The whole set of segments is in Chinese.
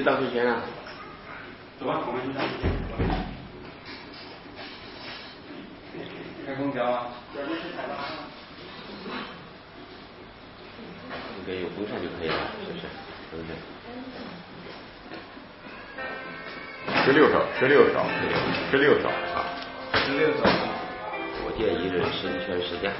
去倒数钱啊？ 走吧，我们去倒数钱。开空调啊！ 应该有风扇就可以了，是不是？是不是 ？16首啊 ，16首。 我建议是全时间。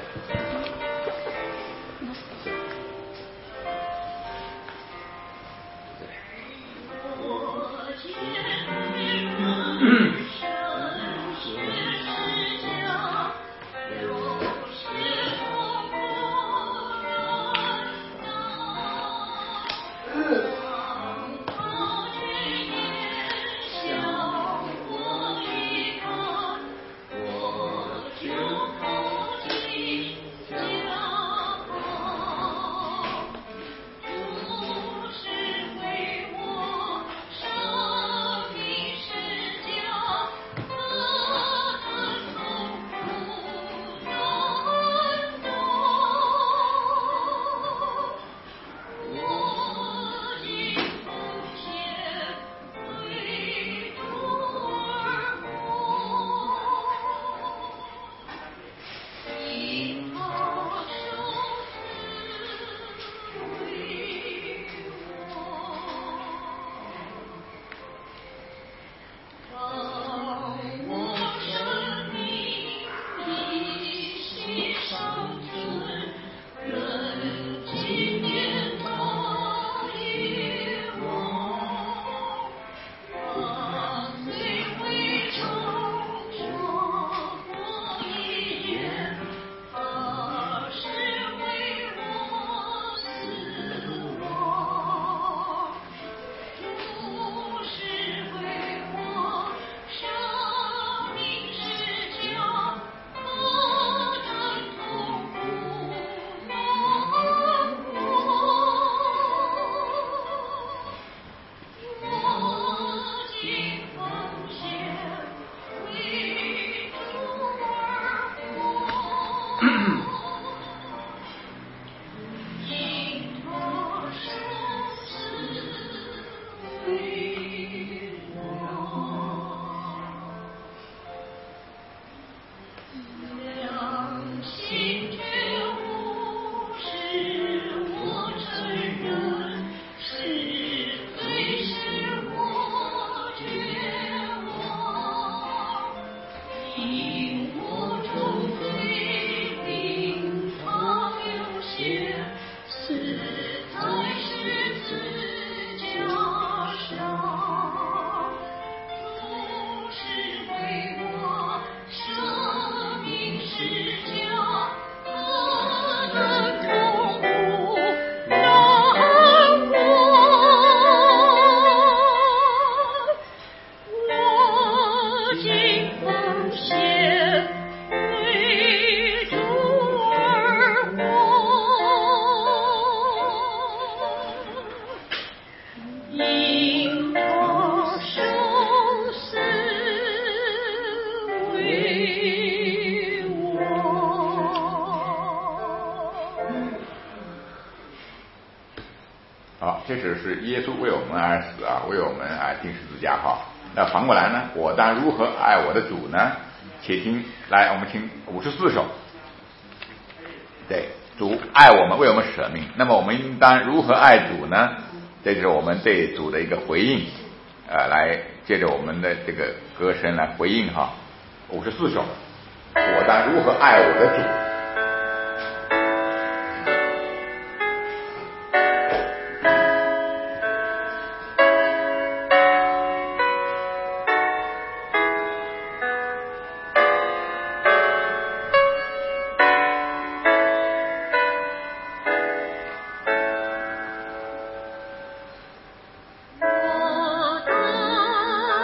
这是耶稣为我们而死啊，为我们而钉十字架哈。那反过来呢，我当如何爱我的主呢？且听，来，我们听54首。对，主爱我们，为我们舍命。那么我们应当如何爱主呢？这就是我们对主的一个回应，来借着我们的这个歌声来回应哈。54首，我当如何爱我的主？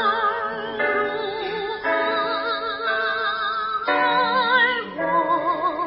我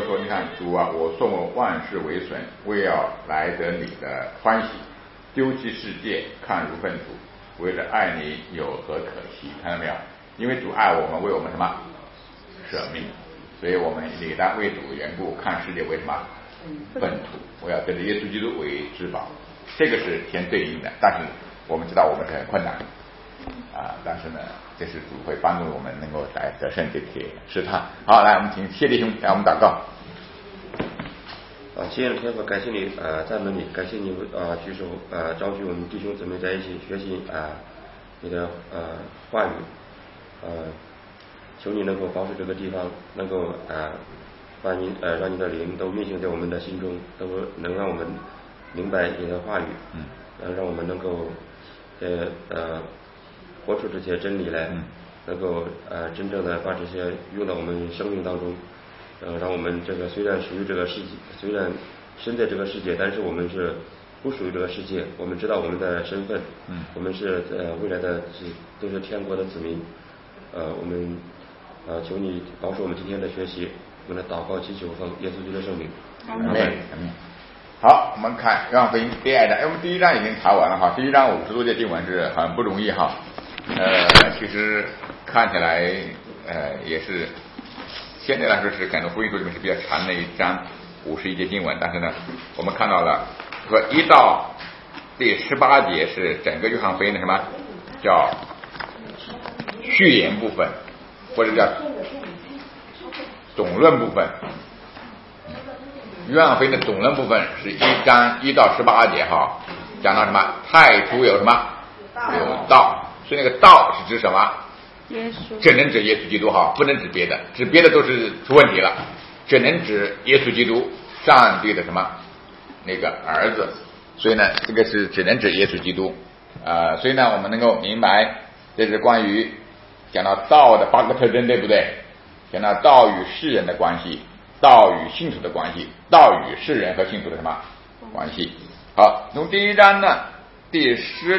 说，你看主啊，我送我万事为损，为要来得你的欢喜，丢弃世界，看如粪土，为了爱你有何可惜？看到没有？因为主爱我们，为我们什么舍命，所以我们理当为主缘故，看世界为什么粪土，我要得着耶稣基督为至宝。这个是天对应的，但是我们知道我们是很困难但是呢，这是主会帮助我们能够来得胜这些试探。好，来我们请谢弟兄来我们祷告。 亲爱的天父，感谢你赞美你，感谢你举手召集我们弟兄姊妹在一起学习你的话语求你能够保守这个地方，能够让你的灵都运行在我们的心中，都能让我们明白你的话语，让我们能够活出这些真理来，能够真正的把这些用到我们生命当中，让我们这个虽然属于这个世界，虽然身在这个世界，但是我们是不属于这个世界，我们知道我们的身份，我们是未来的都是天国的子民，我们求你保守我们今天的学习，我们的祷告祈求奉耶稣基督的圣名。 阿门。好，我们看约翰福音第2章，我们第1章已经查完了哈，第1章50多节经文是很不容易哈，其实看起来也是现在来说是感觉福音书里面是比较长的一章51节经文，但是呢，我们看到了说1到第18节是整个约翰福音的什么叫序言部分，或者叫总论部分。约翰福音的总论部分是1章1到18节哈，讲到什么太初有什么有道，所以那个道是指什么？ 耶稣， 只能指耶稣基督哈，不能指别的，指别的都是出问题了，只能指耶稣基督，上帝的什么那个儿子，所以呢，这个是只能指耶稣基督所以呢，我们能够明白，这是关于讲到道的8个特征，对不对？讲到道与世人的关系，道与信徒的关系，道与世人和信徒的什么关系？好，从第1章呢第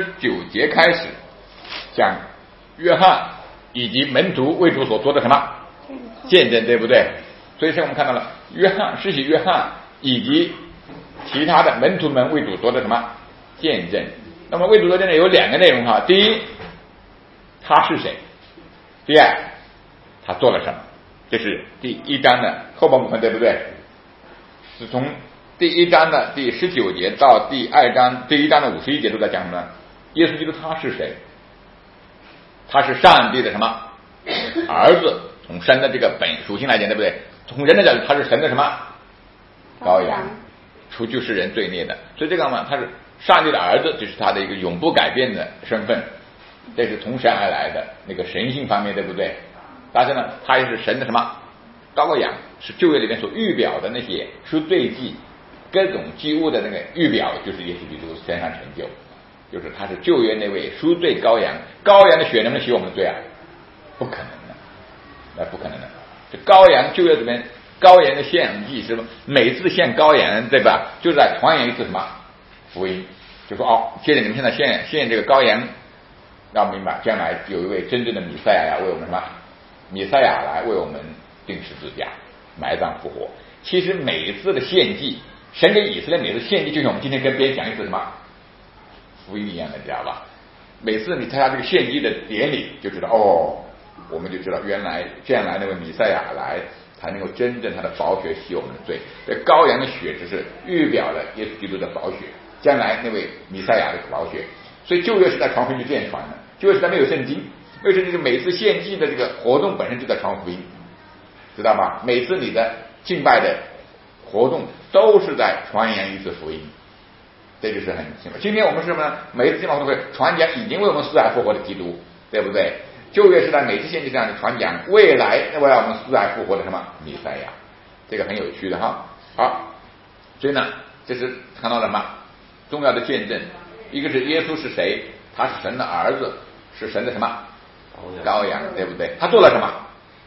19节开始，讲约翰以及门徒为主所做的什么见证，对不对？所以说我们看到了施洗约翰以及其他的门徒们为主做的什么见证。那么为主做见证有2个内容哈，第一，他是谁；第二，他做了什么。这是第1章的后半部分，对不对？是从第1章的第19节到第1章的51节都在讲什么呢？耶稣基督他是谁？他是上帝的什么儿子？从神的这个本属性来讲，对不对？从人的角度，他是神的什么羔羊，除去世人罪孽的。所以这个嘛，他是上帝的儿子，这是他的一个永不改变的身份，这是从神而来的那个神性方面，对不对？但是呢，他也是神的什么羔羊，是旧约里面所预表的那些赎罪祭各种祭物的那个预表，就是耶稣基督身上成就，就是他是旧约那位赎罪羔羊。羔羊的血能不能洗我们的罪啊？不可能的，那不可能的。这羔羊旧约里面羔羊的献祭是每次献羔羊，对吧？就是在传扬一次什么福音，就说接着你们现在献这个羔羊，让我们明白将来有一位真正的弥赛亚为我们什么？弥赛亚来为我们钉十字架，埋葬复活。其实每一次的献祭，神给以色列每次献祭，就像我们今天跟别人讲一次什么福音一样的，知道吧？每次你参加这个献祭的典礼，就知道我们就知道原来将来那位弥赛亚来，才能够真正他的宝血洗我们的罪。这羔羊的血只是预表了耶稣基督的宝血，将来那位弥赛亚的宝血。所以旧约是在传福音，就这样传的。旧约时代没有圣经，为什么就每次献祭的这个活动本身就在传福音，知道吗？每次你的敬拜的活动都是在传扬一次福音，这就是很清楚。今天我们是什么呢？每一次敬拜活动会传讲已经为我们死而复活的基督，对不对？旧约时代每次献祭上的传讲未来我们死而复活的什么弥赛亚，这个很有趣的哈。好，所以呢，这是看到了什么重要的见证？一个是耶稣是谁？他是神的儿子，是神的什么羔羊，对不对？他做了什么？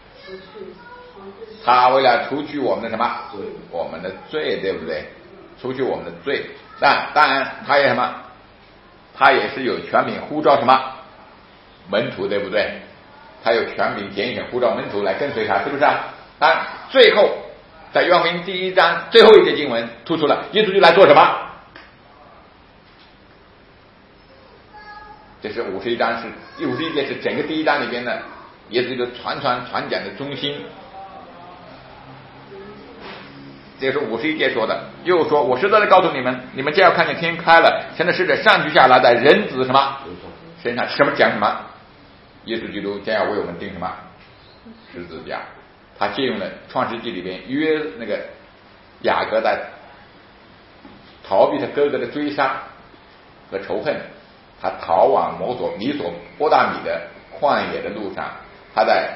他为了除去我们的什么我们的罪，对不对？除去我们的罪。但当然他也什么？他也是有权柄呼召什么门徒，对不对？他有权柄拣选呼召门徒来跟随他，是不是啊？但最后在约翰福音第1章最后一节经文突出了耶稣就来做什么？这是51章，是51节，是整个第1章里边的耶稣这个传讲的中心。这是51节说的，又说我实在的告诉你们，你们将要看见天开了，神的使者上去下来，在人子什么身上，什么讲什么？耶稣基督将要为我们钉什么十字架？他借用了创世纪里边那个雅各在逃避他哥哥的追杀和仇恨，他逃往米索波大米的旷野的路上，他在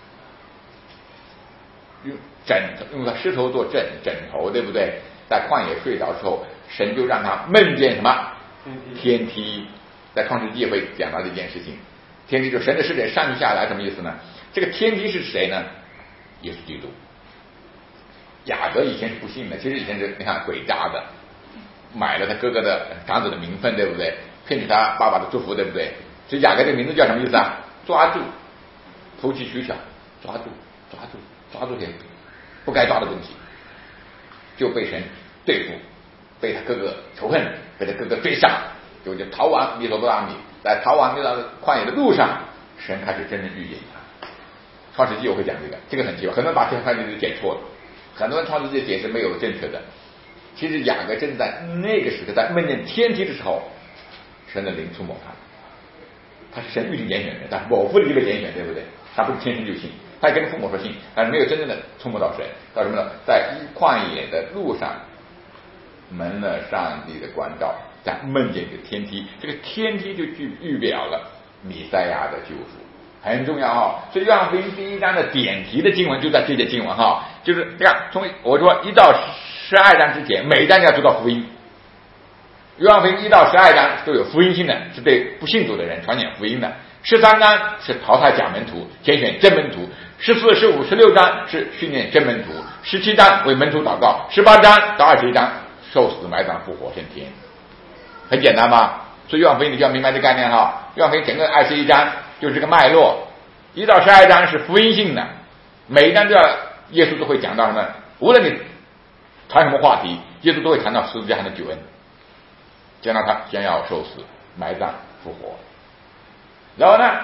用他石头做枕头，对不对？在旷野睡着之后，神就让他梦见什么天梯。在创世纪会讲到这件事情，天梯就神的使者上去下来，什么意思呢？这个天梯是谁呢？耶稣基督。雅各以前是不信的，其实以前是你看鬼诈的，买了他哥哥的长子的名分，对不对？骗取他爸爸的祝福，对不对？所以雅各这个名字叫什么意思啊？抓住，投机取巧，抓住这些不该抓的东西，就被神对付，被他哥哥仇恨，被他哥哥追杀，就逃往米索波大米，在逃往旷野的路上，神开始真正遇见他。创世纪我会讲这个很奇怪，很多人把创世纪解错了，很多人创世纪解释没有正确的。其实雅各正在那个时刻，在梦见天梯的时候，神的灵触摸他是神预定拣选人，但是某父的一个拣选，对不对？他不是天生就信，他也跟父母说信，但是没有真正的触摸到神。到什么呢？在旷野的路上蒙了上帝的关照，在梦见这个天梯，这个天梯就预表了弥赛亚的救赎，很重要哈。所以约翰福音第1章的点题的经文就在这节经文哈，就是这样，从我说1到12章之前，每一章要读到福音。约翰福音1到12章都有福音性的，是对不信主的人传讲福音的。13章是淘汰假门徒，拣选真门徒。14、15、16章是训练真门徒。17章为门徒祷告。18章到21章受死埋葬复活升天。很简单吧？所以约翰福音你就要明白这概念哈。约翰福音整个21章就是这个脉络。1到12章是福音性的，每一章都要耶稣都会讲到什么？无论你谈什么话题，耶稣都会谈到十字架上的救恩。讲到他将要受死、埋葬、复活，然后呢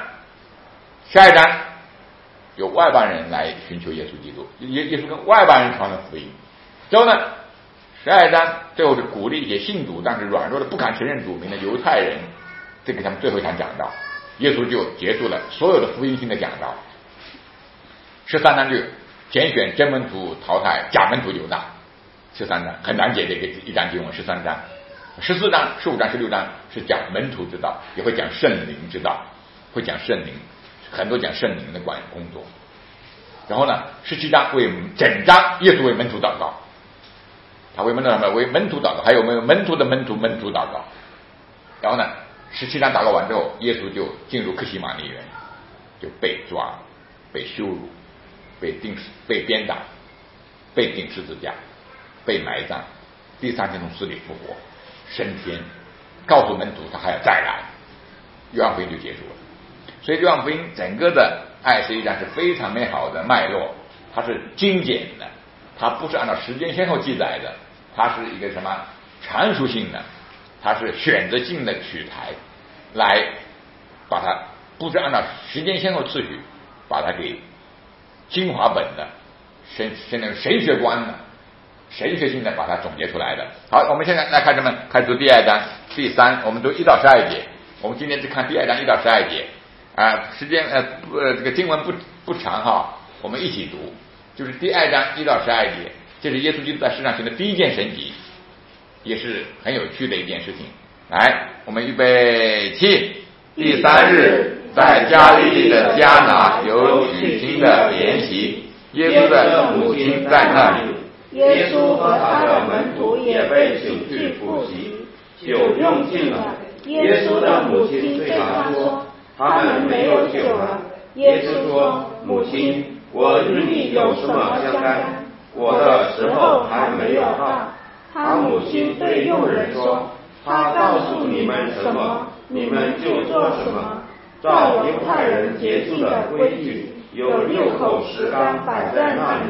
，12章有外邦人来寻求耶稣基督，耶稣跟外邦人传了福音。然后呢，12章最后是鼓励一些信主但是软弱的不敢承认主名的犹太人，这个他们最后一场讲道，耶稣就结束了所有的福音性的讲道。13章就拣选真门徒，淘汰假门徒犹大。13章很难解这个一章经文。13章、14章、15章、16章是讲门徒之道，也会讲圣灵之道，会讲圣灵，很多讲圣灵的工作。然后呢，17章为整章耶稣为门徒祷告，他为门徒祷告，还有没有门徒的门徒祷告。然后呢，17章祷告完之后，耶稣就进入客西马尼园，就被抓、被羞辱、被鞭打、被钉十字架、被埋葬，第3天从死里复活，升天，告诉门徒他还要再来，约翰福音就结束了。所以约翰福音整个的21章是非常美好的脉络，它是精简的，它不是按照时间先后记载的，它是一个什么阐述性的，它是选择性的取材，来把它不是按照时间先后次序把它给精华本的神学观的神学性的把它总结出来的。好，我们现在来看什么？开始读第2章第3，我们读1到12节。我们今天只看第2章1到12节时间这个经文不长哈，我们一起读，就是第2章1到12节。这是耶稣基督在世上行的第一件神迹，也是很有趣的一件事情。来，我们预备起。 第3日，在加利利的迦拿有举行的筵席，耶稣的母亲在那里，耶稣和他的门徒也被请去赴席，酒用尽了。耶稣的母亲对他说：“他们没有酒了。”耶稣说：“母亲，我与你有什么相干？我的时候还没有到。”他母亲对佣人说：“他告诉你们什么，你们就做什么。照犹太人节期的规矩，有6口石缸摆在那里，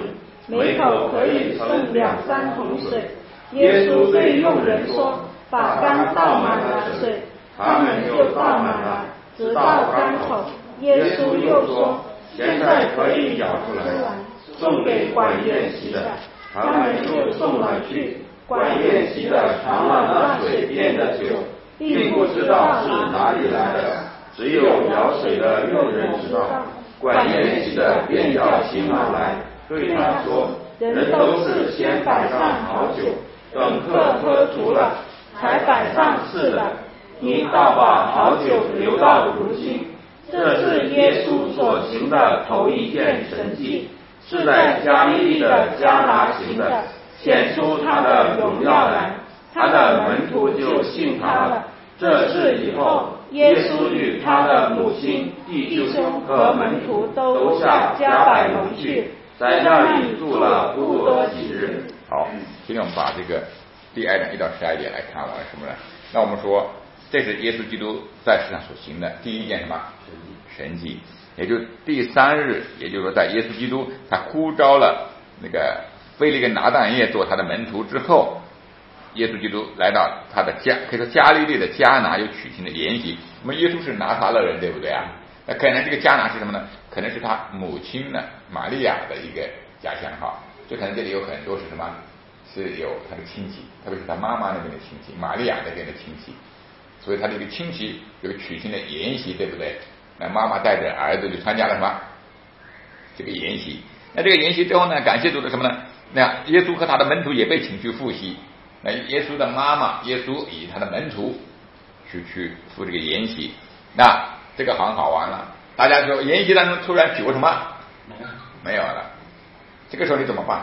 每口可以盛2-3桶水。耶稣对众人说：把缸倒满了水，他们就倒满了，直到缸口。耶稣又说：现在可以舀出来，送给管宴席的。他们就送了去。管宴席的尝了那水变的酒，并不知道是哪里来的，只有舀水的用人知道。管宴席的便叫西门来，对他说：人都是先摆上好酒，等客喝足了，才摆上次的。你倒把好酒留到如今。这是耶稣所行的头一件神迹，是在加利利的迦拿行的，显出他的荣耀来。他的门徒就信他了。这事以后，耶稣与他的母亲、弟兄和门徒都下迦百农去，在那里住了不多几日。 好，今天我们把这个第2章1到12节来看完什么呢？那我们说，这是耶稣基督在世上所行的第一件什么神迹，也就是第3日，也就是说在耶稣基督他呼召了那个腓力跟拿但业做他的门徒之后，耶稣基督来到他的家，可以说加利利的迦拿有娶亲的筵席。那么耶稣是拿撒勒人，对不对啊？那可能这个迦拿是什么呢？可能是他母亲呢玛利亚的一个家乡哈，就可能这里有很多是什么，是有他的亲戚，特别是他妈妈那边的亲戚，玛利亚那边的亲戚，所以他的一个亲戚有娶亲的筵席，对不对？那妈妈带着儿子就参加了什么这个筵席。那这个筵席之后呢，感谢主的什么呢？那耶稣和他的门徒也被请去赴席。那耶稣的妈妈，耶稣以他的门徒去赴这个筵席。那这个很好玩了，大家说筵席当中突然酒什么没有了，这个时候你怎么办？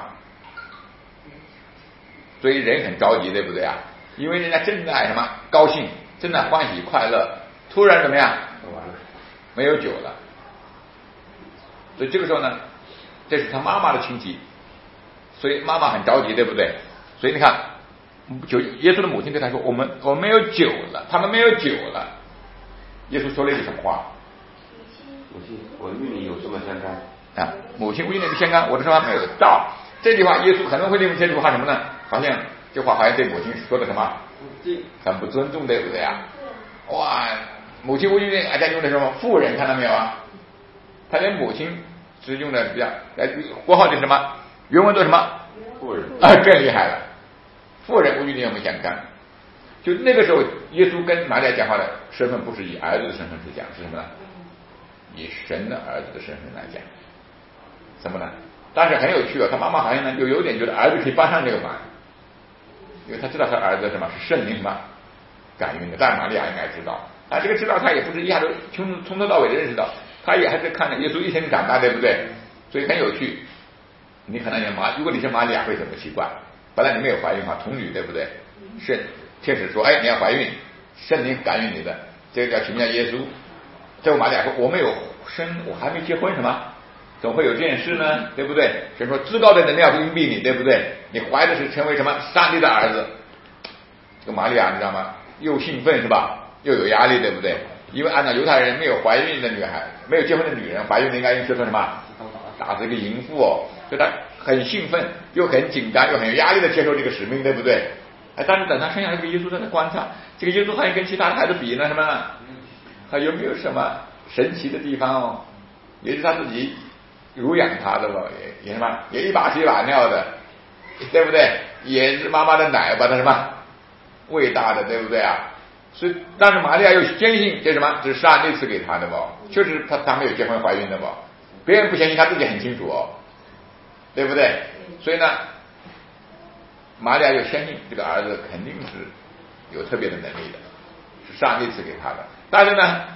所以人很着急，对不对啊？因为人家正在什么高兴，正在欢喜快乐，突然怎么样没有酒了。所以这个时候呢，这是他妈妈的亲戚，所以妈妈很着急，对不对？所以你看，耶稣的母亲对他说：我们没有酒了，他们没有酒了。耶稣说了一句什么话？ 母亲，我与你有什么相干？ 啊，母亲，我与你的相干，我的说话没有到。这句话，耶稣可能会利用这句话什么呢？好像这话好像对母亲说的什么？很不尊重，对不对啊？哇，母亲无与你，大家用的什么妇人，看到没有啊？他连母亲是用的比较，国号就是什么？原文都什么？ 妇人啊，更厉害了。妇人无与你有没有相干？就那个时候，耶稣跟玛利亚讲话的身份不是以儿子的身份去讲，是什么呢？以神的儿子的身份来讲。什么呢？但是很有趣他妈妈好像呢就有点觉得儿子可以帮上这个忙，因为他知道他儿子什么是圣灵什么感孕的，但玛利亚应该知道，这个知道他也不是一下子从头到尾的认识到，他也还是看着耶稣一天长大，对不对？所以很有趣。你可能如果你是玛利亚会怎么习惯？本来你没有怀孕童女，对不对？是天使说，你要怀孕，圣灵感孕你的，这个叫取名叫耶稣。这个玛利亚说，我没有生，我还没结婚，什么怎么会有这件事呢？对不对？神说至高的能力要荫庇你，对不对？你怀的是成为什么上帝的儿子。这个玛利亚你知道吗？又兴奋是吧？又有压力，对不对？因为按照犹太人，没有怀孕的女孩，没有结婚的女人怀孕的应该用说什么？打这个淫妇所以她很兴奋，又很紧张，又很有压力的接受这个使命，对不对？但是等她生下来，这个耶稣在那观察，这个耶稣好像跟其他的孩子比呢，什么？他有没有什么神奇的地方也是他自己乳养他的也什么，也一把屎一把尿的，对不对？也是妈妈的奶把他什么喂大的，对不对啊？所以，但是玛利亚又坚信这什么，这是上帝赐给他的确实他没有结婚怀孕的别人不相信，他自己很清楚对不对？所以呢，玛利亚又相信这个儿子肯定是有特别的能力的，是上帝赐给他的。但是呢，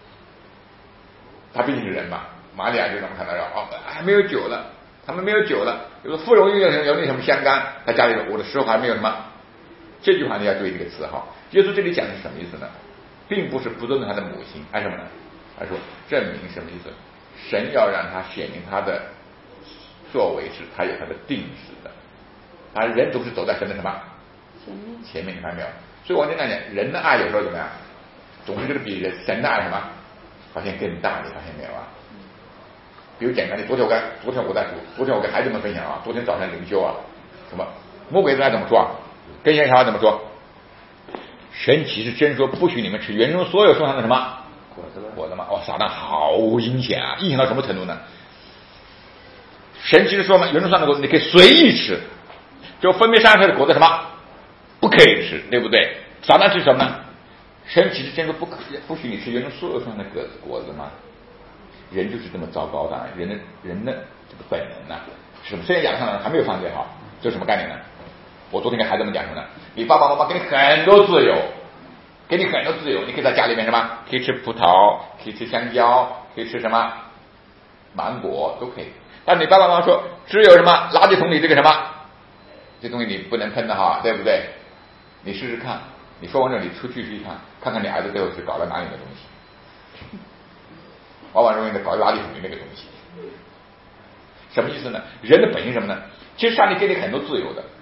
他毕竟是人嘛，玛利亚就这么看到还没有酒了，他们没有酒了，有个妇人有那什么相干，他家里我的时候还没有什么。这句话你要注意这个词耶稣这里讲的是什么意思呢？并不是不尊重他的母亲，什么呢？他说证明什么意思？神要让他显明他的作为是他有他的定时的，人总是走在神的什么前面，你看到没有？所以我经常讲，人的爱有时候怎么样，总是比神的爱什么好像更大，你发现没有比如简单的，昨天我跟孩子们分享啊，昨天早上灵修啊，什么魔鬼他怎么说啊？跟耶和华怎么说？神其实真说不许你们吃园中所有树上的什么果子吗？哇，撒旦好阴险啊！阴险到什么程度呢？神其实说嘛，园中上的果子你可以随意吃，就分别善恶的果子什么不可以吃，对不对？撒旦是什么呢？神其实真说不许你吃园中所有树上的果子吗？人就是这么糟糕的，人的这个本能呢，是什么？虽然亚当还没有犯罪哈，这是什么概念呢？我昨天跟孩子们讲什么呢？你爸爸妈妈给你很多自由，你可以在家里面什么？可以吃葡萄，可以吃香蕉，可以吃什么芒果都可以。但你爸爸妈妈说只有什么垃圾桶里这个什么这东西你不能喷的哈，对不对？你试试看，你说完这你出去试试看，看看你儿子最后是搞了哪里的东西，往往容易的搞垃圾桶里那个东西。什么意思呢？人的本性什么呢？其实上帝给你很多自由的，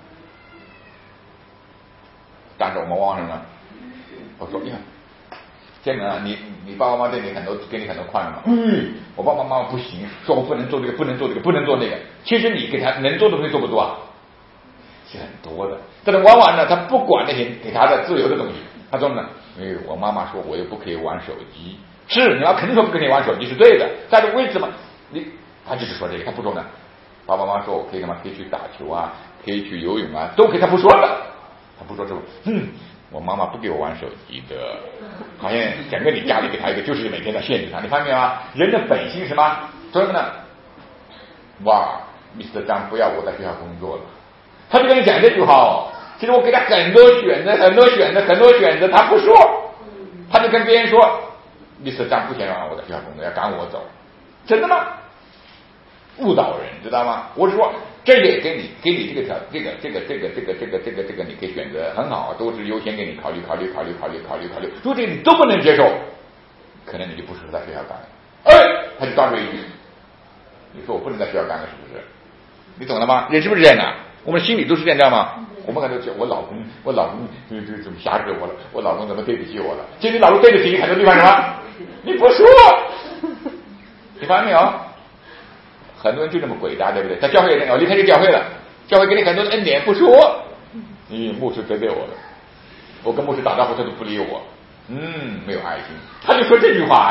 但是我们往往什么呢？我说呀，天哪，你爸爸妈妈对你给你很多宽容嘛？我爸爸妈妈不行，说我不能做这个，不能做那个。其实你给他能做的东西做不多啊，是很多的。但是往往呢，他不管那些给他的自由的东西，他说呢，我妈妈说我又不可以玩手机，是你要肯定说不可以玩手机是对的，但是为什么他就是说这个，他不说呢？爸爸妈妈说我可以什么？可以去打球啊，可以去游泳啊，都可以，他不说的。他不说之后，我妈妈不给我玩手机的，好像整个你家里给他一个就是每天在限制他，你发现没有啊？人的本性是什么？说什么呢？哇 ，Mr. 张不要我在学校工作了，他就跟你讲这句话哦。其实我给他很多选择，他不说，他就跟别人说 ，Mr. 张不想让我在学校工作，要赶我走，真的吗？误导人，知道吗？我是说，这也给你这个你可以选择很好，都是优先给你考虑。如果这个你都不能接受，可能你就不适合在学校干了。他就抓住一句，你说我不能在学校干了，是不是？你懂了吗？人是不是这样的？我们心里都是这样，知道吗？我们感觉我老公怎么挟制我了？我老公怎么对不起我了？其实你老公对得起你很多地方什么？你不说，你发现没有？很多人就这么鬼大，对不对？在教会里离开这个教会了，教会给你很多的恩典，不说，牧师得罪我了，我跟牧师打招呼他都不理我，没有爱心，他就说这句话，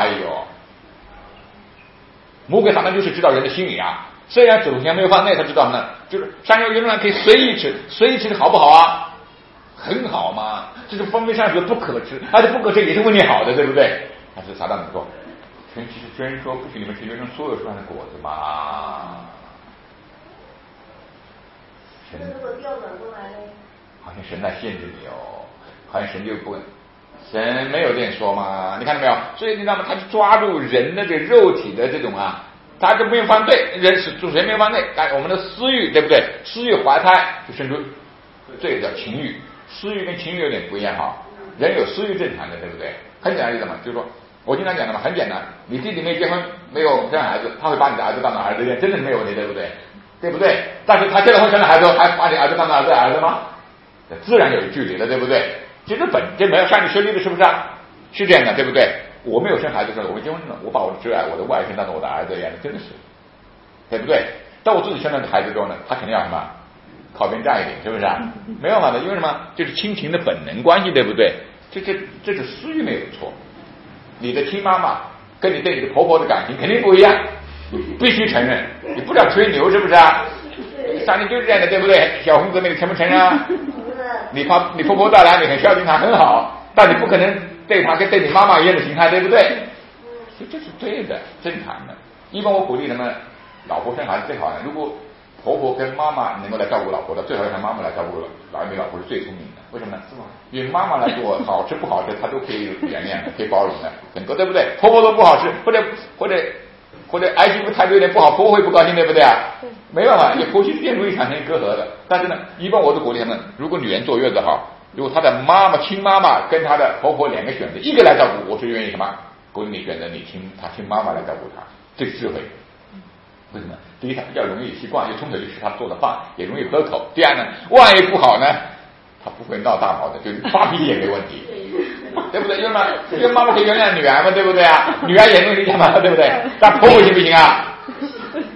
魔鬼撒旦就是知道人的心理啊，虽然祖先没有犯罪，他知道呢，就是山药原来可以随意吃好不好啊？很好嘛，这是分别善恶不可吃，而且不可吃也是为你好的，对不对？但是撒旦怎么说？神其实真说不许你们吃园中所有树上的果子嘛。神如果调转过来呢？好像神在限制你哦，好像神就不，神没有这样说嘛？你看到没有？所以你知道吗？他就抓住人的这肉体的这种啊，他就没有犯罪，人是主神没有犯罪，但我们的私欲对不对？私欲怀胎就生出，这个叫情欲。私欲跟情欲有点不一样哈，人有私欲正常的，对不对？很简单的意思嘛，就是说。我经常讲的嘛，很简单，你弟弟没结婚，没有生孩子，他会把你的儿子当成儿子养，真的是没有问题，对不对？对不对？但是他结了婚生了孩子，还把你儿子当成儿子吗？自然有距离了，对不对？其实这没有上帝设立的，是不是啊？是这样的，对不对？我没有生孩子的时候，我结婚了，我把我的挚爱，我的外甥当成我的儿子一样的，真的是，对不对？但我自己生了孩子之后呢，他肯定要什么？靠边站一点，是不是啊？没办法的，因为什么？这是亲情的本能关系，对不对？这是私欲没有错。你的亲妈妈跟你对你的婆婆的感情肯定不一样，必须承认，你不知道吹牛是不是啊？上帝就是这样的，对不对？小红姊妹承不承认啊？你婆婆带来你很孝敬她很好，但你不可能对她跟对你妈妈一样的心态，对不对？所以这是对的，正常的。一般我鼓励什么？老婆生孩子最好呢，如果婆婆跟妈妈能够来照顾老婆的，最好让妈妈来照顾老因为老婆是最聪明的。为什么呢？因为妈妈来做好吃不好吃，她都可以原谅的，可以包容的，很多，对不对？婆婆都不好吃，或者儿媳妇态度有点不好，婆婆会不高兴，对不对啊？没办法，婆媳之间容易产生隔阂的。但是呢，一般我都鼓励他们，如果女人坐月子好，如果她的亲妈妈跟她的婆婆两个选择，一个来照顾，我是愿意什么？鼓励你选择她亲妈妈来照顾她，这个智慧。为什么？第一，他比较容易习惯，又从小就吃他做的饭，也容易喝口。第二呢，万一不好呢，他不会闹大毛的，就发脾气也没问题，对不对？因为妈妈可以原谅女儿嘛，对不对啊？女儿也容易理解嘛，对不对？但婆婆行不行啊？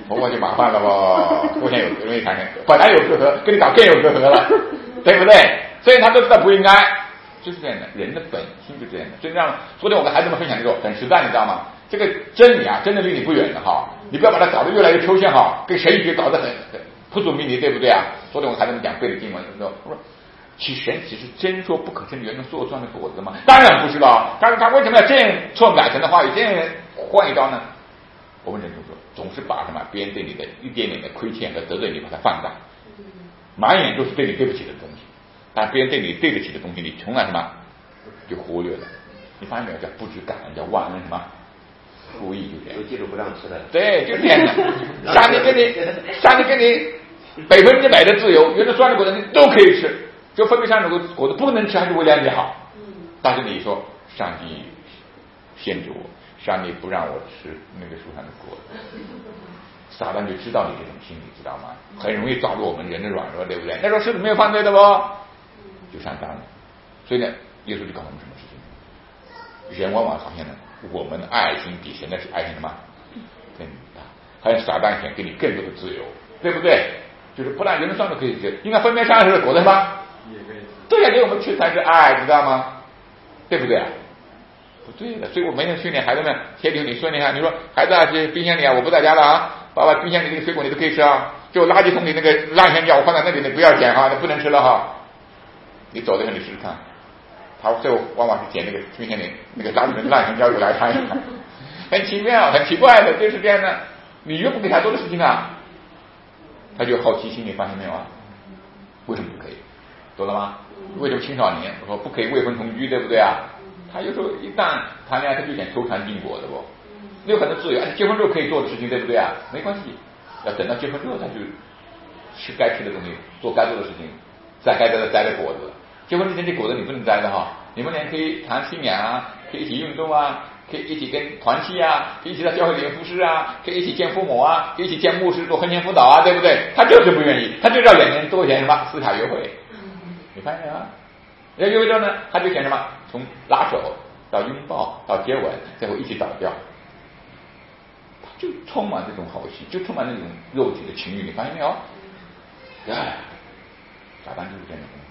婆婆就麻烦了不，互相有容易产生，本来有隔阂，跟你搞更有隔阂了，对不对？所以他都知道不应该，就是这样的，人的本性就这样的。所以让昨天我跟孩子们分享的时候很实在，你知道吗？这个真理啊，真的离你不远的哈，你不要把它搞得越来越抽象哈，跟神学搞得很扑朔迷离，对不对啊？昨天我孩子们讲背的经文的时候，我说神只是真说不可成原能说算的果子吗？当然不是了。他为什么要这样错改成的话语，这样换一招呢？我们人就说，总是把什么别人对你的一点点的亏欠和得罪你，把它放大，满眼都是对你对不起的东西，但别人对你对得起的东西，你从来什么就忽略了。你发现没有？叫不知感恩，叫忘恩什么？故意就这样， 就记住不让吃的。 对，就这样的。上帝给你100%的自由，原来酸的果子你都可以吃，就分别上帝果子不能吃，还是为了你好。但是你说上帝限制我，上帝不让我吃那个树上的果子，撒旦就知道你这种心理，知道吗？很容易抓住我们人的软弱，对不对？那时候是没有犯罪的不，就上当了。所以呢，耶稣就告诉我们什么事情？人往往发现呢，我们的爱心比神的爱心什么更大，还有撒旦想给你更多的自由，对不对？就是不但人的上帝可以吃，应该分别善恶的果子吗？对呀，给我们吃才是爱，知道吗？对不对啊？不对的。所以我每天训练孩子们，天天你说你看，你说孩子啊，这冰箱里啊，我不在家了啊，爸爸冰箱里那个水果你都可以吃啊，就垃圾桶里那个烂香蕉我放在那里，你不要捡哈，那不能吃了哈。你走的时候你试试看，他最后往往是捡那个冰箱里那个垃圾桶烂香蕉又来看一看，很奇妙很奇怪的，就是这样的。你越不给他做的事情啊，他就好奇心，你发现没有啊？为什么不可以？懂了吗？为什么青少年我说不可以未婚同居，对不对啊？他有时候一旦谈恋爱，他就想偷尝禁果的不？有很多自由，结婚之后可以做的事情，对不对啊？没关系，要等到结婚之后，他就吃该吃的东西，做该做的事情，摘该摘的果子。结婚之前这果子你不能摘的哈，你们俩可以谈信仰啊，可以一起运动啊，可以一起跟团契啊，可以一起在教会里面服侍啊，可以一起见父母啊，可以一起见牧师做婚前辅导啊，对不对？他就是不愿意，他就要2年多前什么私下约会，你发现没有？要约会之后呢，他就想什么？从拉手到拥抱到接吻，最后一起倒掉，他就充满这种好奇，就充满那种肉体的情欲，你发现没有？哎，撒旦就是这样的东西。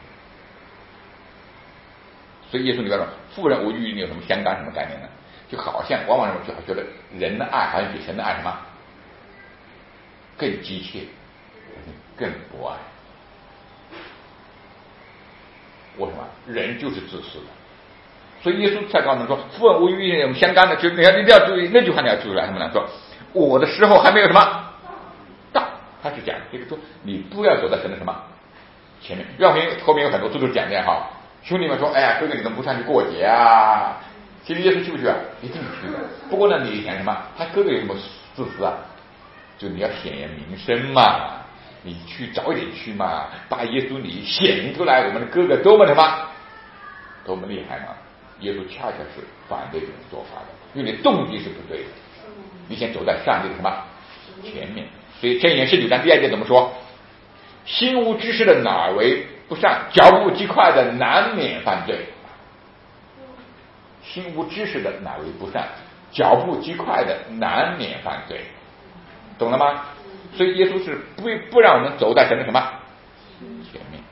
所以耶稣里边说，妇人无欲，你有什么相干什么概念呢？就好像往往就觉得人的爱好像比神的爱什么更激切，更博爱。为什么？人就是自私的。所以耶稣才告诉我们说，妇人无欲有什么相干的，就你一定要注意那句话，你要注意来，他们俩说，我的时候还没有什么到，他是讲这个说，你不要走在神的什么前面，后面有很多都是讲这样哈。兄弟们说，哎呀，哥哥你怎么不上去过节啊？其实耶稣去不去啊？一定去的。不过呢，你想什么？他哥哥有什么自私啊？就你要显扬名声嘛，你去早一点去嘛，把耶稣你显明出来，我们的哥哥多么什么，多么厉害嘛！耶稣恰恰是反对这种做法的，因为你动机是不对的，你先走在上帝的什么前面。所以箴言19章第2节怎么说？心无知识的哪为不善，脚步极快的难免犯罪。心无知识的哪为不善，脚步极快的难免犯罪，懂了吗？所以耶稣是不让我们走在神的什么前面，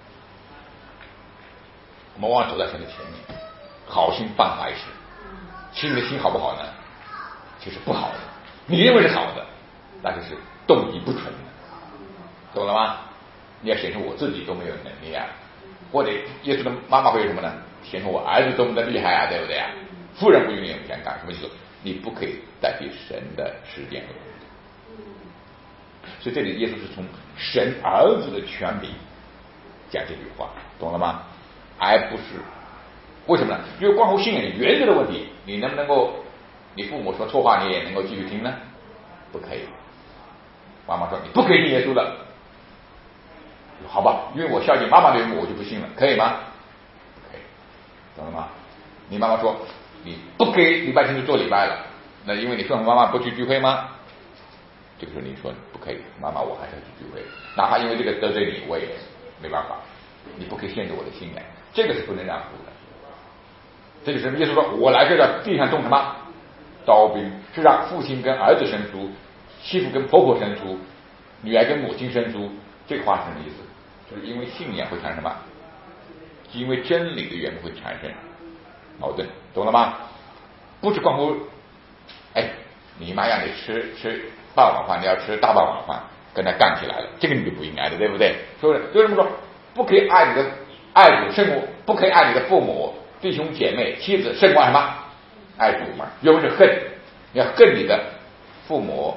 我们往往走在神的前面，好心办坏事。其实你的心好不好呢？其实不好的，你认为是好的，那就是动机不纯的，懂了吗？你要显出我自己都没有能力啊，或者耶稣的妈妈会有什么呢？显出我儿子多么的厉害啊，对不对啊？妇人无欲有相干，什么意思？你不可以代替神的时间和工作。所以这里耶稣是从神儿子的权柄讲这句话，懂了吗？而不是为什么呢？因为关乎信仰原则的问题，你能不能够，你父母说错话你也能够继续听呢？不可以。妈妈说你不可以信耶稣的，好吧，因为我孝敬妈妈的缘故，我就不信了，可以吗？不可以，懂了吗？你妈妈说你不给礼拜天就做礼拜了，那因为你说妈妈不去聚会吗？这个时候你说不可以，妈妈我还是要去聚会，哪怕因为这个得罪你，我也没办法，你不可以限制我的信仰，这个是不能让步的。这就是耶稣说，我来这个地上种什么刀兵，是让父亲跟儿子生出媳妇跟婆婆生出，女儿跟母亲生出，这个话是什么意思？就是因为信仰会产生什么？因为真理的缘故会产生矛盾，懂了吗？不是光乎，你妈让你吃半碗饭，你要吃大半碗饭，跟他干起来了，这个你就不应该的，对不对？所以就这么说，不可以爱你的爱主圣母，不可以爱你的父母、弟兄姐妹、妻子，胜过什么？爱主嘛。原文是恨，你要恨你的父母、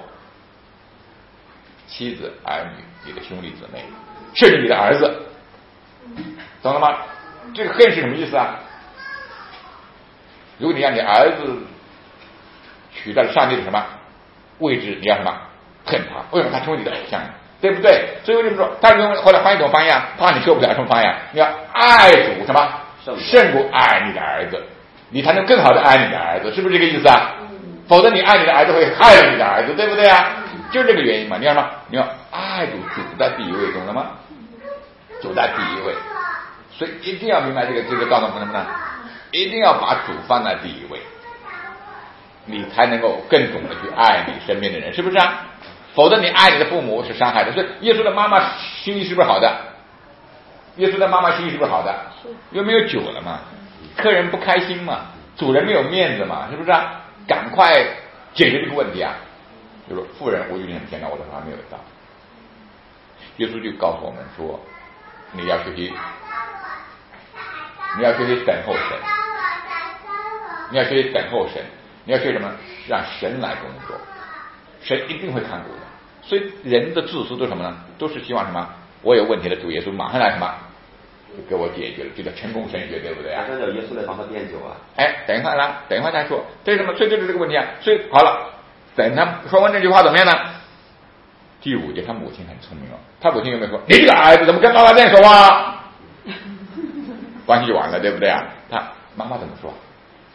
妻子、儿女、你的兄弟姊妹，甚至你的儿子，懂了吗？这个恨是什么意思啊？如果你让你儿子取代了上帝的什么位置，你要什么恨他？为什么他成为你的偶像？对不对？所以为什么说他后来翻译怎么翻译啊？怕你受不了什么翻译啊？你要爱主什么胜过爱你的儿子，你才能更好的爱你的儿子，是不是这个意思啊？否则你爱你的儿子会害了你的儿子，对不对啊？就是这个原因嘛。你要什么？你要爱主在第一位，懂了吗？主在第一位，所以一定要明白这个道理，能不能？一定要把主放在第一位，你才能够更懂得去爱你身边的人，是不是啊？否则你爱你的父母是伤害的。所以耶稣的妈妈心意是不是好的？耶稣的妈妈心意是不是好的？又没有酒了嘛，客人不开心嘛，主人没有面子嘛，是不是啊？赶快解决这个问题啊！就是妇人，我与你们见到我的话没有到。耶稣就告诉我们说，你要学习等候神，你要学习等候神，你要学什么？让神来工作，神一定会看顾的。所以人的自私都是什么呢？都是希望什么？我有问题的主耶稣马上来什么？就给我解决了，这叫成功神学，对不对啊？ 马上叫耶稣来帮他变酒啊！ 等一会儿再说，这是什么？所以就是这个问题啊。所以好了，等他说完这句话怎么样呢？第5节，他母亲很聪明哦，他母亲有没有说你这个儿子怎么跟爸爸这样说话？关系就完了，对不对啊？他妈妈怎么说？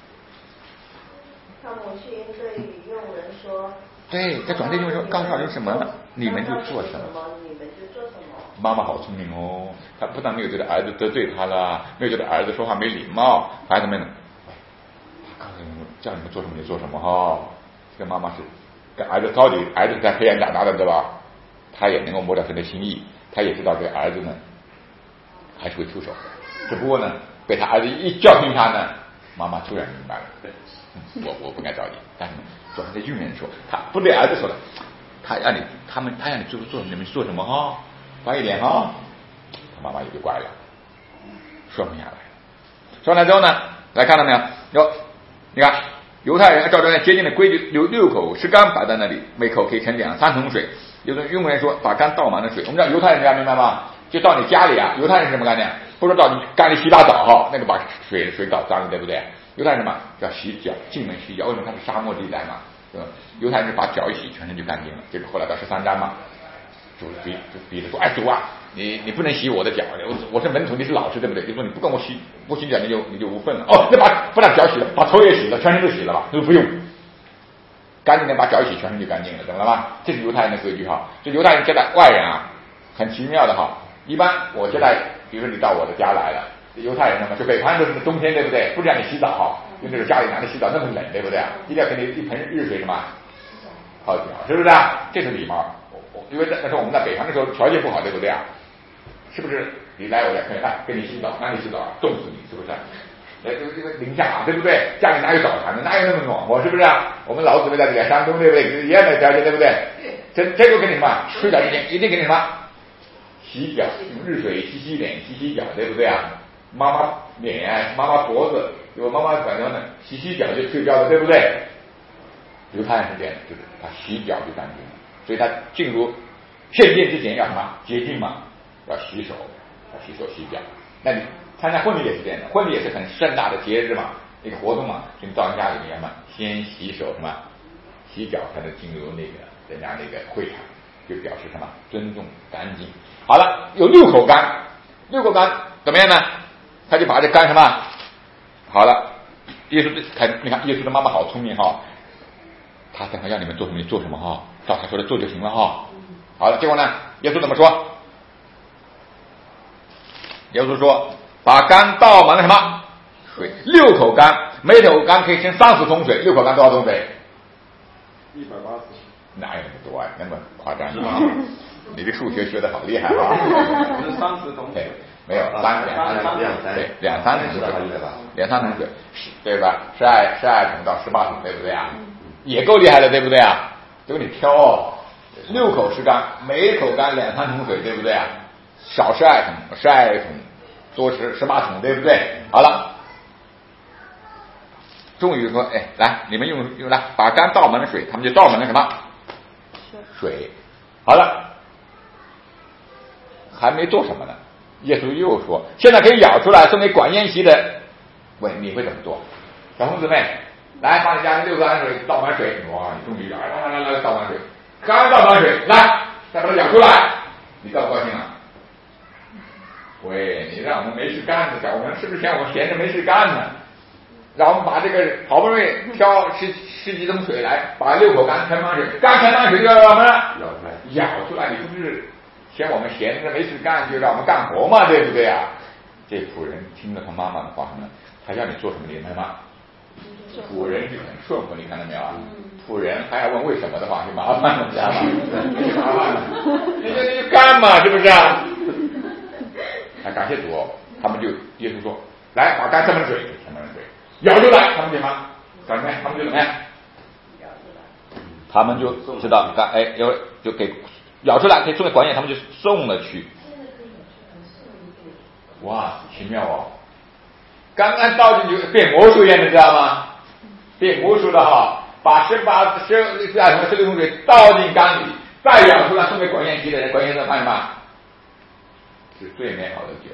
他母亲对佣人说：“ 对，他转这句话说，告诉你什么，你们就做什么。 你们就做什么。” 妈妈好聪明哦，她不但没有觉得儿子得罪他了，没有觉得儿子说话没礼貌，还怎么样呢？他告诉你们，叫你们做什么就做什么哈。这个妈妈是跟儿子到底儿子在黑暗长大的，对吧？他也能够摸到神的心意，他也知道这个儿子呢还是会出手的。只不过呢，被他儿子一教训他呢，妈妈突然明白了，我不该着急。但是主要是佣人说，他不对儿子说了，他让你做你们做什么哈，快一点哈。他妈妈也就乖了，说不下来。说完了之后呢，来看到没有？你看犹太人按照这接近的规矩，有6口石缸摆在那里，每口可以盛2、3桶水。有的佣人说把缸倒满了水。我们知道犹太人明白吗？就到你家里啊，犹太人是什么概念？不是到你缸里洗大澡哈，那个把水搞脏了，对不对？犹太人嘛叫洗脚，进门洗脚。为什么？它是沙漠地带嘛，对吧？犹太人把脚一洗，全身就干净了。这个后来到13章嘛，主逼着说：“哎，主啊，你不能洗我的脚，我是门徒，你是老师，对不对？就说你不跟我洗，不洗脚你就无份了。哦，那不但脚洗了，把头也洗了，全身都洗了吧？就不用。赶紧的把脚一洗，全身就干净了，懂了吗？这是犹太人的规矩哈。这犹太人接待外人啊，很奇妙的哈。一般我接待，比如说你到我的家来了，犹太人嘛，就北方人都是冬天，对不对？不让你洗澡哈，因为这个家里男的洗澡那么冷，对不对？一定要给你一盆热水什么泡脚，是不是啊？这是礼貌。因为那时候我们在北方的时候条件不好，对不对啊？是不是？你来我家可以来给你洗澡，哪里洗澡啊？冻死你，是不是？这个零下啊，对不对？家里哪有澡堂的，哪有那么暖和，是不是啊？我们老祖辈在这山东，对不对？一样的条件，对不对？这就给你什么？睡觉之前一定给你什么？洗脚，用热水洗脸、洗脚，对不对啊？妈妈脸、妈妈脖子，有妈妈反正呢，洗脚就睡觉的，对不对？犹太人是这样的，就是他洗脚就干净了，所以他进入圣殿之前要什么？洁净嘛，要洗手洗脚。那你参加婚礼也是这样的，婚礼也是很盛大的节日嘛，一个活动嘛，就你到人家里面嘛，先洗手什么，洗脚才能进入那个人家那个会场，就表示什么尊重干净。好了，有6口缸怎么样呢？他就把这缸什么好了，耶稣你看耶稣的妈妈好聪明哈，他等会让你们做什么就做什么哈，照他说的做就行了哈。好了，结果呢，耶稣怎么说？耶稣说把缸倒满了什么水？6口缸，每口缸可以盛30桶水，6口缸多少桶水哪有那么多啊？那么夸张啊？你的数学学得好厉害啊！ 是30桶水， 没有两三桶水，两三桶水，对吧？12桶到18桶，对不对啊？也够厉害的，对不对啊？就给你挑6口石缸，每一口缸2、3桶水，对不对啊？少12桶，多18桶，对不对？好了，终于说，哎，来，你们用来把缸倒满了水，他们就倒满了什么？水。好了，还没做什么呢，耶稣又说，现在可以舀出来送给管宴席的。问你会怎么做？小红姊妹，来把你家6缸水倒满水，哇，你终于来倒满水，刚倒满水，来再把它舀出来，你高不高兴啊？喂，你让我们没事干的，我们是不是嫌我们闲着没事干呢？让我们把这个好不容易挑十几桶水来，把6口缸盛满水，刚盛满水就要让我们舀出来，你是不是嫌我们闲着没事干，就让我们干活嘛，对不对啊？这仆人听了他妈妈的话呢，他要你做什么，你明白吗？仆人就很顺服，你看到没有啊？仆人还要问为什么的话，就麻烦了，知道吗？麻烦了，你就干嘛，是不是啊？感谢主哦，他们就耶稣说，来把缸盛满水，舀出来，他们就什么？他们就怎么样？他们就知道，就给舀出来，可以送给管宴，他们就送了去。哇，奇妙哦！刚刚倒进去变魔术一样的，知道吗？变魔术的哈，把16桶水倒进缸里，再舀出来送给管宴席的人，管宴席看什么？是最美好的酒，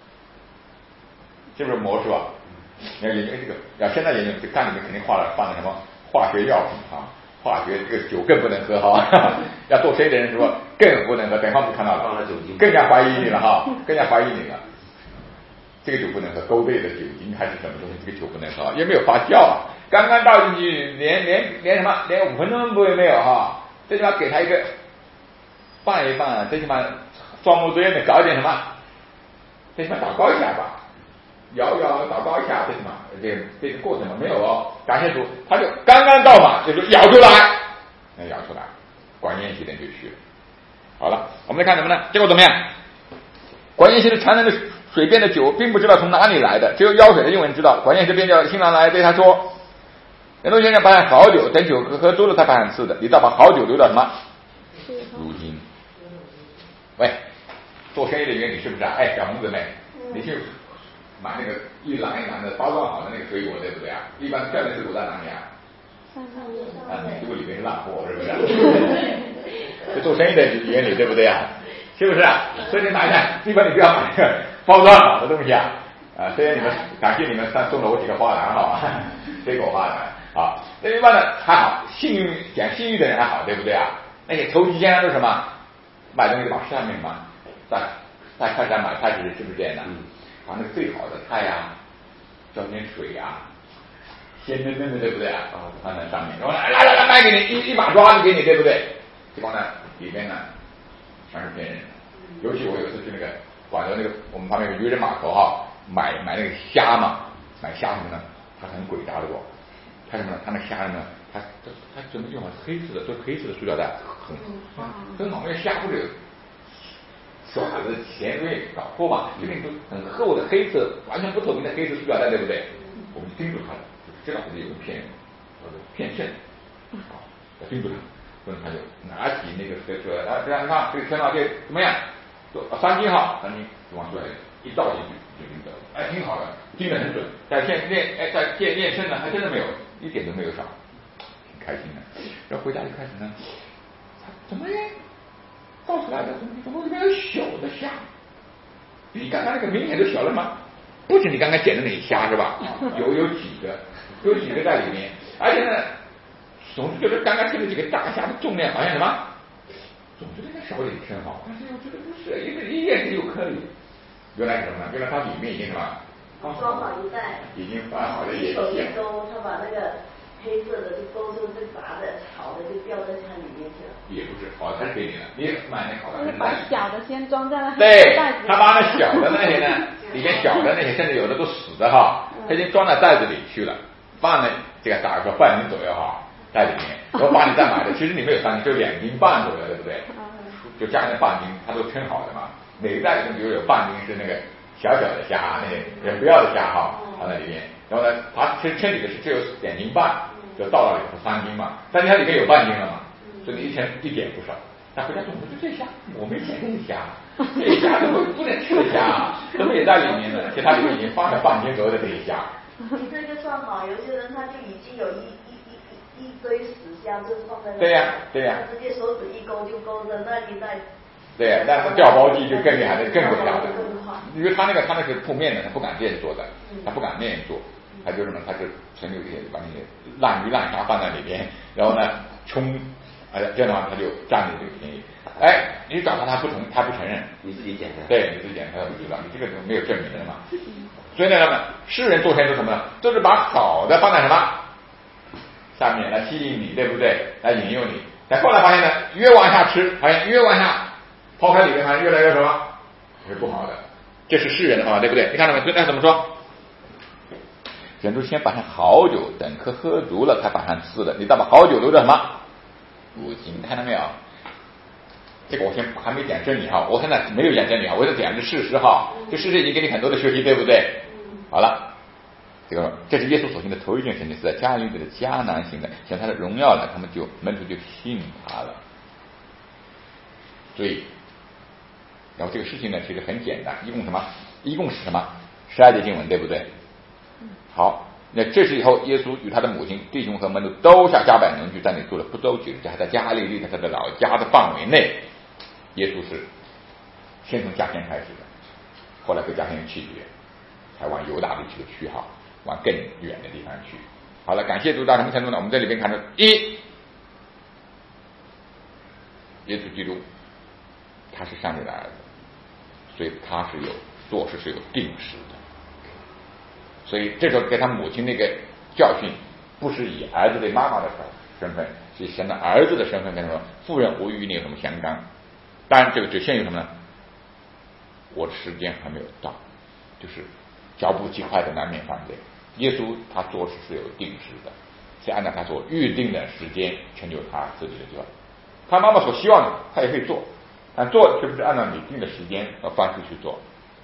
是不是魔术啊？你要研究这个，要现在研究这缸里面肯定放了什么化学药品啊，化学这个酒更不能喝哈，要做生意的人说更不能喝，等会儿我们看到了，更加怀疑你了哈，更加怀疑你了。这个酒不能喝，勾兑的酒精还是什么东西？这个酒不能喝，也没有发酵啊，刚刚倒进去，连什么，连5分钟不也没有哈，最起码给他一个拌一拌，最起码装模作样的搞一点什么，最起码祷告一下吧，摇祷告一下，最起码这个过程嘛没有哦，感谢主，他就刚刚到嘛，就是舀出来，舀出来，管宴席的人就去了。好了，我们来看什么呢？结果怎么样？管宴席的传人的水边的酒，并不知道从哪里来的，只有舀水的用人知道。管宴席便叫新郎来对他说：“人都先生把好酒，等酒喝多了才把吃的，你倒把好酒留到什么？如今。”喂，做生意的原理是不是啊？哎，小红姊妹，你去买那个一篮一篮的包装好的那个水果，对不对啊？一般漂亮水果在哪里啊？这个里面是烂货，是不是啊？这做生意的原理对不对啊？是不是啊？所以你买呢，一般你不要买那个包装好的东西啊。虽然你们感谢你们送了我几个花篮哈，水果花篮啊，那一般呢还好，讲信誉的人还好，对不对啊？那些投机先生都是什么？买东西往下面嘛，在快餐买菜是不是这样的？把那个最好的菜呀，浇点水呀，鲜嫩嫩的，对不对啊？放在上面，然后来卖给你，一把抓就给你，对不对？结果呢，里面呢全是骗人的。尤其我有次去那个广州那个我们旁边有个渔人码头哈，买那个虾嘛，买虾什么呢？他很诡诈的哦，他什么呢？他那虾呢？他怎么用啊？黑色的，都是黑色的塑料袋，很好，那个虾不是耍的钱因为搞破嘛，就那种很厚的黑色，完全不透明的黑色塑料袋，对不对？我们盯住他了，知道这有个骗肾，要盯住他，所以他就拿起那个说这样看这个陈老师怎么样？3斤哈，3斤就往出来一倒进去就盯着，哎，挺好的，盯得很准。在验肾呢，还真的没有，一点都没有少，挺开心的。然后回家就开始呢，怎么倒出来的怎么里面有小的虾？比刚刚那个明显都小了吗？不止你刚刚捡的那些虾是吧？有几个在里面，而且呢，总是觉得刚刚吃的几个大虾的重量好像什么，总觉得应该少点称好，但是我觉得不是，因为一验是有颗粒。原来是什么呢？原来它里面已经什么？ 装好一袋， 已经放好了液体。 手他把那个黑色的就勾出最杂的好的就掉在它里面去了。 也不是，好才是给你的，你买那好的。 把小的先装在那对，他把那小的那些呢，里面小的那些甚至有的都死的哈，他已经装在袋子里去了，放了这个大概说半年左右哈， 在里面，然后把你再买的，其实里面有3斤，就2斤半左右，对不对？就加那半斤，它都称好的嘛。每个袋里面比如有半斤是那个小小的虾，那些人不要的虾哈，放在里面。然后呢，它其实称里的是只有2斤半，就倒到里头3斤嘛，但是它里面有半斤了嘛，所以你一天一点不少。但回家说，我说这虾我没见这虾，这虾怎么不能吃的虾，怎么也在里面呢？其实它里面已经放了半斤左右的这些虾。 你这个算好，有些人他就已经有一堆死虾就放在那里， 对呀， 他直接手指一勾就勾在那里在。 对呀，但是调包机就更厉害的，更不了的，因为他那是铺面的，他不敢这样做的，他不敢那样做，他就什么，他就存有一些把那些烂鱼烂虾放在里边，然后呢冲，这样的话他就占你这个便宜。哎，你找他不承认， 你自己捡的， 对，你自己捡他不知道，你这个没有证明的嘛。所以呢，世人做钱都什么呢？都是把好的放在什么下面来吸引你，对不对？来引诱你。但后来发现呢，越往下吃，发现越往下抛开里面，发现越来越什么是不好的。这是世人的方法，对不对？你看到没？所以那怎么说？人都先把上好酒，等客喝足了才把上吃的。你再把好酒留着什么？五斤，看到没有？这个我先还没讲真理哈，我现在没有讲真理哈，我就讲这事实哈。这事实已经给你很多的学习，对不对？好了，这是耶稣所行的头一件事情，是在加利利的迦南行的，想他的荣耀呢，他们门徒就信他了。所以，然后这个事情呢，其实很简单，一共是什么？12节经文，对不对？好，那这是以后耶稣与他的母亲、弟兄和门徒都下加百农去，在那里住了不周9日，还在加利利他的老家的范围内。耶稣是先从加添开始的，后来被加添弃绝，才往犹大地区的去哈，往更远的地方去。好了，感谢主到什么程度呢？我们这里边看到，一，耶稣基督他是上帝的儿子，所以他是做事是有定时的。所以这时候给他母亲那个教训，不是以儿子对妈妈的身份，是显得儿子的身份跟他说，妇人无与你有什么相干。当然这个只限于什么呢？我的时间还没有到，就是脚步极快的难免犯罪。耶稣他做事是有定时的，是按照他所预定的时间成就他自己的计划。他妈妈所希望的他也可以做，但做却不是按照你定的时间和方式去做。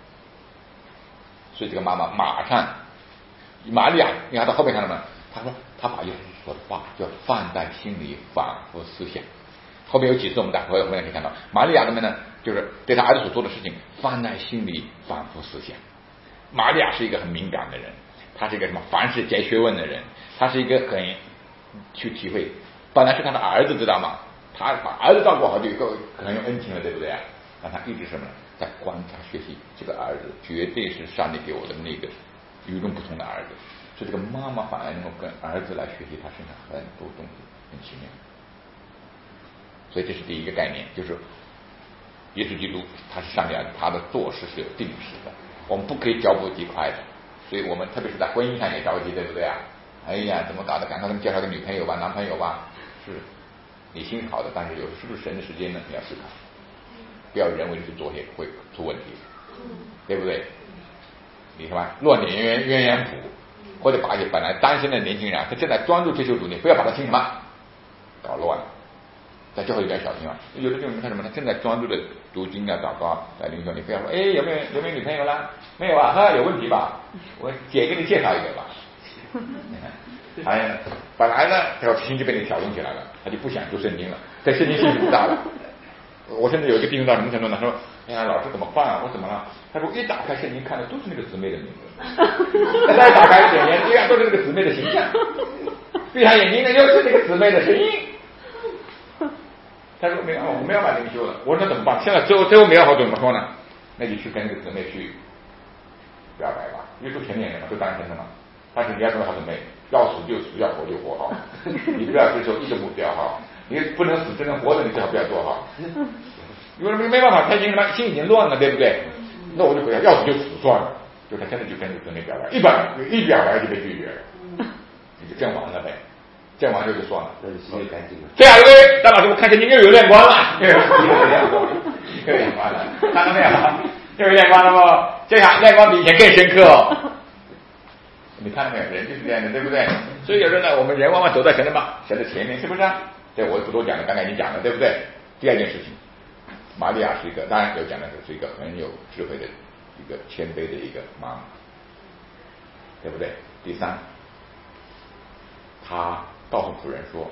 所以这个妈妈马上，玛利亚，你看到后面看到吗？他说他把耶稣说的话就放在心里反复思想。后面有几次我们在后面可以看到，玛利亚他们呢，就是对他儿子所做的事情放在心里反复思想。玛利亚是一个很敏感的人，他是一个什么凡事皆学问的人，他是一个很去体会。本来是他的儿子，知道吗？他把儿子照顾好就很有恩情了，对不对啊？但他一直什么呢？在观察学习，这个儿子绝对是上帝给我的那个与众不同的儿子。所以这个妈妈反而能够跟儿子来学习他身上很多东西，很奇妙。所以这是第一个概念，就是耶稣基督他是上帝儿子，他的做事是有定时的，我们不可以脚步极快的。所以我们特别是在婚姻上也着急，对不对啊？哎呀，怎么搞的？赶快给他们介绍个女朋友吧、男朋友吧。是你心是好的，但是有是不是神的时间呢？你要思考，不要人为的去做，也会出问题，对不对？你看吧，乱点鸳鸯谱，或者把一些本来单身的年轻人，他正在专注追求主，你不要把他听什么搞乱了。在教会里边小心啊，有的这种人看什么？他正在专注的读经啊、祷告在灵修，你不要说，哎，有没有女朋友啦？没有啊，有问题吧？我姐给你介绍一个吧。哎呀，本来呢，这个心就被你挑动起来了，他就不想读圣经了，对圣经兴趣不大了。我现在有一个弟兄到什么程度呢？他说：“哎呀，老师怎么办啊？我怎么了？”他说：“一打开圣经看的都是那个姊妹的名字，再打开眼睛，一样都是那个姊妹的形象，闭上眼睛呢又是那个姊妹的声音。”他说：“没有，我没有把灵修了。”我说：“那怎么办？现在最后没有好怎么说呢？那就去跟那个姊妹去表白吧，因为都成年人嘛，都单身的嘛。但是你要做好准备，要死就死，要活就活好。你不要追求一个目标哈，你不能死，只能活着，你最好不要做好。因为没办法，他已经心已经乱了，对不对？那我就回答，要死就死算了。就他真的就跟那个姊妹表白，一表白就被拒绝了，你就阵亡了呗。阵完就算了，那就心里干净了。这样一位张老师，我看见您又有亮光了，又有亮光了，看到没有？又有亮光了不？这下亮光比以前更深刻哦。 你看到没有？人就是这样的，对不对？所以有时候呢，我们人往往走在神的前面，是不是啊？这我不多讲了，刚才已经讲了，对不对？第二件事情，玛利亚是一个，当然有讲的是一个很有智慧的一个谦卑的一个妈妈，对不对？第三，他告诉仆人说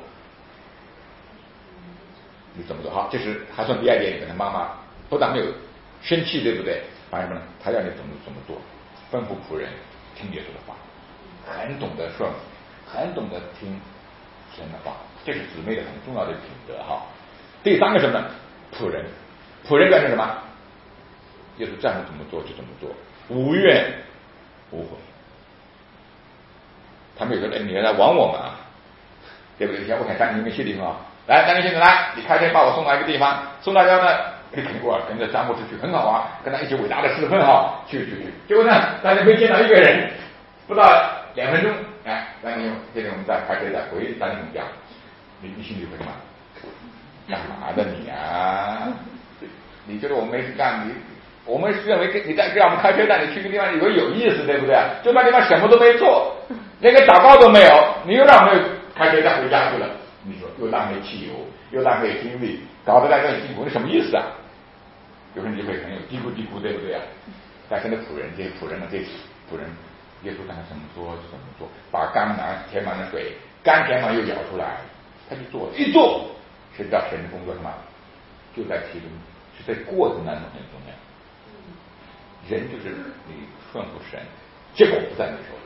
你怎么做好，这是还算第二点里面的妈妈不但没有生气，对不对？反正什么呢？他让你怎么做，吩咐仆人听耶稣的话，很懂得顺服，很懂得听神的话，这是姊妹的很重要的品德哈。第三个什么呢？仆人表示什么？耶稣叫你怎么做就怎么做，无怨无悔。他们有说，你来枉我们啊，对不对？像我看张明没去的地方，来，张明先生来，你开车把我送到一个地方，送到家呢，你肯定我跟着张牧师去，很好啊，跟他一起伟大的侍奉哈，去。结果呢，大家没见到一个人，不到2分钟，哎，张明，现在我们再开车再回张明家，你心里会什么？干嘛的你啊？你觉得我们没事干，我们认为你在让我们开车带你去个地方，以为有意思，对不对？就那地方什么都没做，连个祷告都没有，你又让我们开车带回家去了，你说又浪费汽油，又浪费精力，搞得大家很辛苦，那什么意思啊？有人就会很有嘀咕，对不对啊？但是那仆人，这些仆人，耶稣让他怎么做就怎么做，把缸填满了水，缸填满又舀出来，他就做，一做。是叫神的工作什么？就在其中，是在过程当中很重要。人就是你顺服神，结果不在你手里。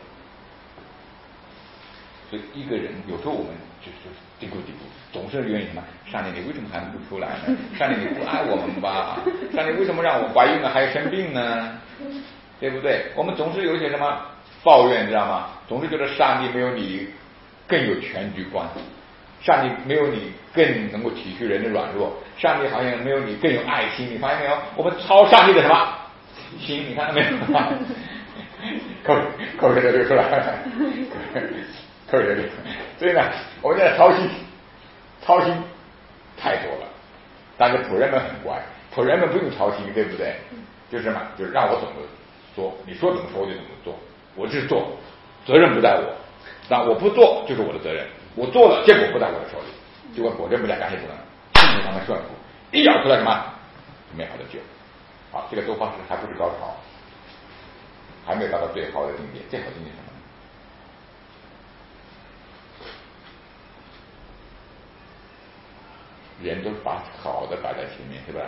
所以一个人有时候我们就是嘀咕，总是愿意什么？上帝，你为什么还不出来呢？上帝，你不爱我们吧？上帝，为什么让我怀孕了还生病呢？对不对？我们总是有一些什么抱怨，知道吗？总是觉得上帝没有你更有全局观。上帝没有你更能够体恤人的软弱，上帝好像没有你更有爱心，你发现没有？我们超上帝的什么心？你看到没有？口水都流出来了，口水流。所以呢，我们现在操心太多了。但是仆人们很乖，仆人们不用操心，对不对？就是什么？就是让我怎么做，你说怎么说我就怎么做，我就是做，责任不在我，那我不做就是我的责任。我做了，结果不在我的手里，结果果真不在感谢主了，信服他们顺服，一咬出来什么美好的酒。好，这个做法是还不是高潮，还没有达到最好的境界。最好境界是什么？人都把好的摆在前面，是吧？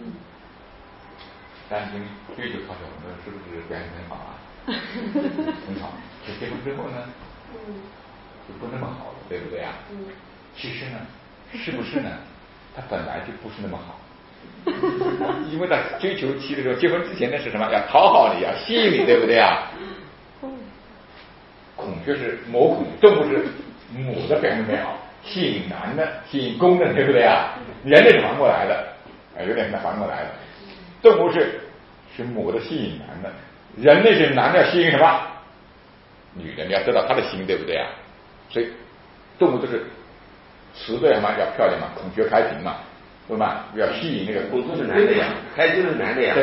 担心追求好小朋友是不是表现很好啊？很好。可结婚之后呢？就不那么好了，对不对啊？其实呢，是不是呢？他本来就不是那么好，因为在追求期的时候，结婚之前的是什么？要讨好你，要吸引你，对不对啊？孔雀是母孔，动物是母的表现美好，吸引男的，吸引公的，对不对啊？人类是反过来的，有点像反过来的。动物是母的吸引男的，人类是男的吸引什么？女的，你要知道他的心，对不对啊？所以动物都是雌的什么要漂亮嘛，孔雀开屏嘛，对吧？要吸引那个。 孔雀是男的呀，开屏是男的呀。 对，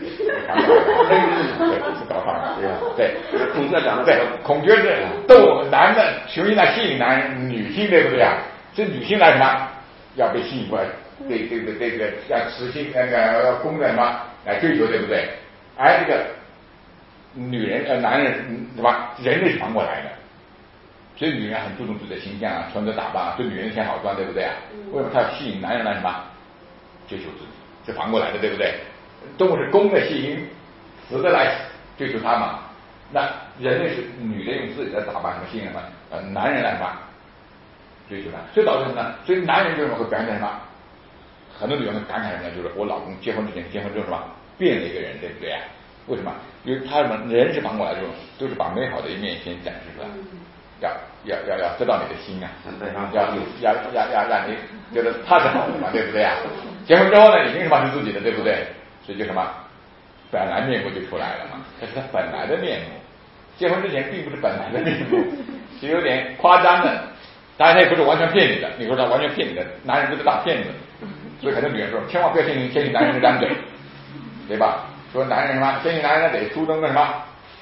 是搞反了。对， 孔雀长得对，孔雀是动物，男的雄性来吸引女性，对不对啊？这女性来什么要被吸引过来，对这个像雌性那个公的什么来追求，对不对？而这个女人男人对吧？人类是反过来的。所以女人很注重自己的形象啊，穿着打扮啊，对女人添好穿，对不对啊？为什么她要吸引男人来什么追求自己？是反过来的，对不对？动物是公的吸引雌的来追求他嘛，那人类是女的用自己的打扮什么吸引什么男人来什么追求他，所以导致什么呢？所以男人为什么会表现什么？很多女人感慨什么呢？就是我老公结婚之前结婚之后是吧，变了一个人，对不对啊？为什么？因为他什么人是反过来的，都是把美好的一面先展示出来。要知道你的心啊，要让你觉得他是好的嘛，对不对啊？结婚之后呢，已经是完成自己的，对不对？所以就什么本来面目就出来了嘛，这是他本来的面目。结婚之前并不是本来的面目，是有点夸张的。当然他也不是完全骗你的，你说他完全骗你的，男人不是大骗子，所以很多女人说，千万不要相信男人的张嘴，对吧？说男人什么相信男人得出征个什么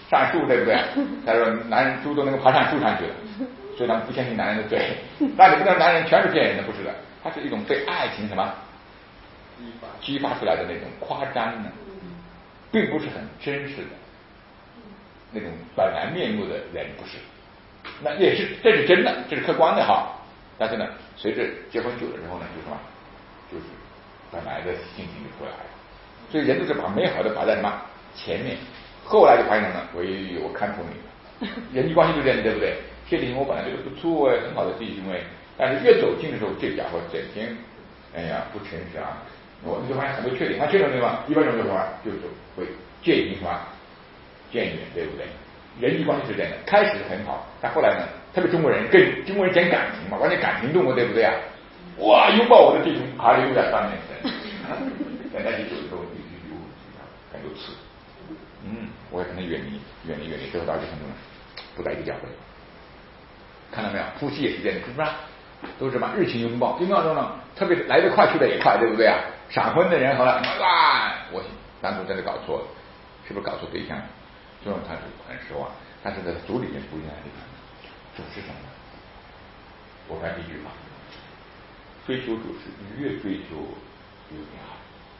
上树，对不对？他说男人猪都能够爬上树上去了，所以他们不相信男人的罪。但你不能男人全是骗人的，不是的，他是一种被爱情什么激发出来的那种夸张的，并不是很真实的那种本来面目的人，不是。那也是，这是真的，这是客观的哈。但是呢，随着结婚久了之后呢，就什么，就是本来的性情就出来了。所以人都是把美好的摆在什么前面，后来就发现呢，我看透你了。人际关系就这样，对不对？谢霆锋我本来觉得不错，很好的自己行为，但是越走近的时候，这家伙整天，哎呀不诚实啊，我就发现很多缺点。他缺点对吗？一般人就什么，就是会渐行什么渐远，对不对？人际关系是这样的，开始很好，但后来呢，特别中国人讲感情嘛，完全感情动物，对不对啊？哇，拥抱我的弟兄，哈利路亚3年生，在那里有时候有很多次，我也可能远离，最后到底很多人不在一个教会。看到没有？夫妻也是这样的，是不是？都是什么日情拥抱，拥抱中呢，特别来得快去得也快，对不对啊？闪婚的人后来哇，我当初真的搞错了，是不是搞错对象？最后他是很失望，但是在主里面不一样的地方，主是什么？我看一句话，追求主是越追求越好，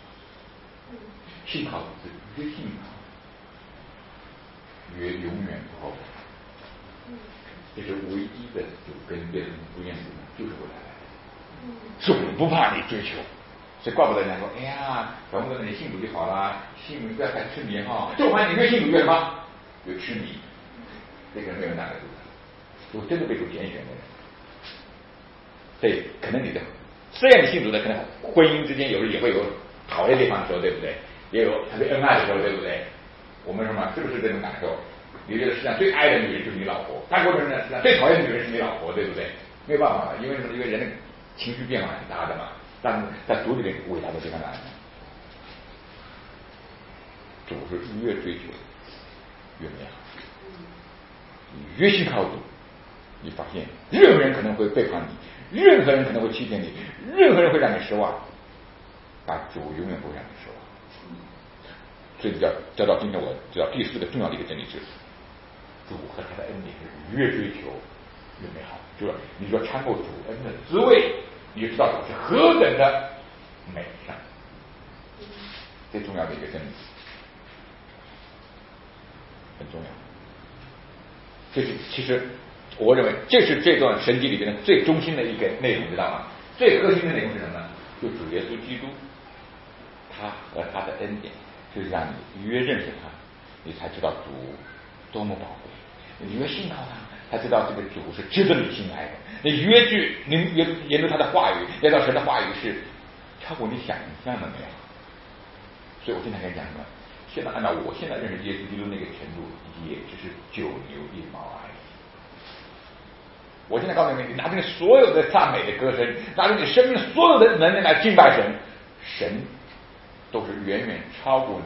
信靠主是越信靠越永远不后悔。这是唯一的就跟别人不一样的地方，就是为了来的。主不怕你追求，所以怪不得人家说，哎呀，咱们你信主就好了，信主不要太痴迷哈。就发现你越信主越什么？越痴迷。这个人没有哪个主，真的被主拣选的人。对，可能你的虽然你信主的，可能婚姻之间有时也会有讨厌对方的时候，对不对？也有特别恩爱的时候，对不对？我们什么是不是这种感受？你觉得世界上最爱的女人就是你老婆，但过程呢，实际上最讨厌的女人是你老婆，对不对？没有办法了，因为什么？因为人的情绪变化很大的嘛。但在主里面伟大的地方哪里？主是越追求越美好，你越信靠主，你发现任何人可能会背叛你，任何人可能会欺骗你，任何人会让你失望，但主永远不会让你失望。所以教到今天，我知道第4个重要的一个真理是，主和他的恩典是越追求越美好，就是你说参过主恩的滋味，你就知道主是何等的美善。最重要的一个真理，很重要。这是其实我认为这是这段神迹里边的最中心的一个内容，知道吗？最核心的内容是什么呢？就主耶稣基督，他和他的恩典，就是让你越认识他，你才知道主多么宝贵。你越信靠他，才知道这个主是值得你信赖的。你越研读他的话语，研读神的话语是超过你想象的美好。所以我经常跟你讲什么？现在按照我现在认识耶稣基督那个程度，也只是9牛1毛而已。我现在告诉你，你拿着你所有的赞美的歌声，拿着你生命所有的能力来敬拜神，神都是远远超过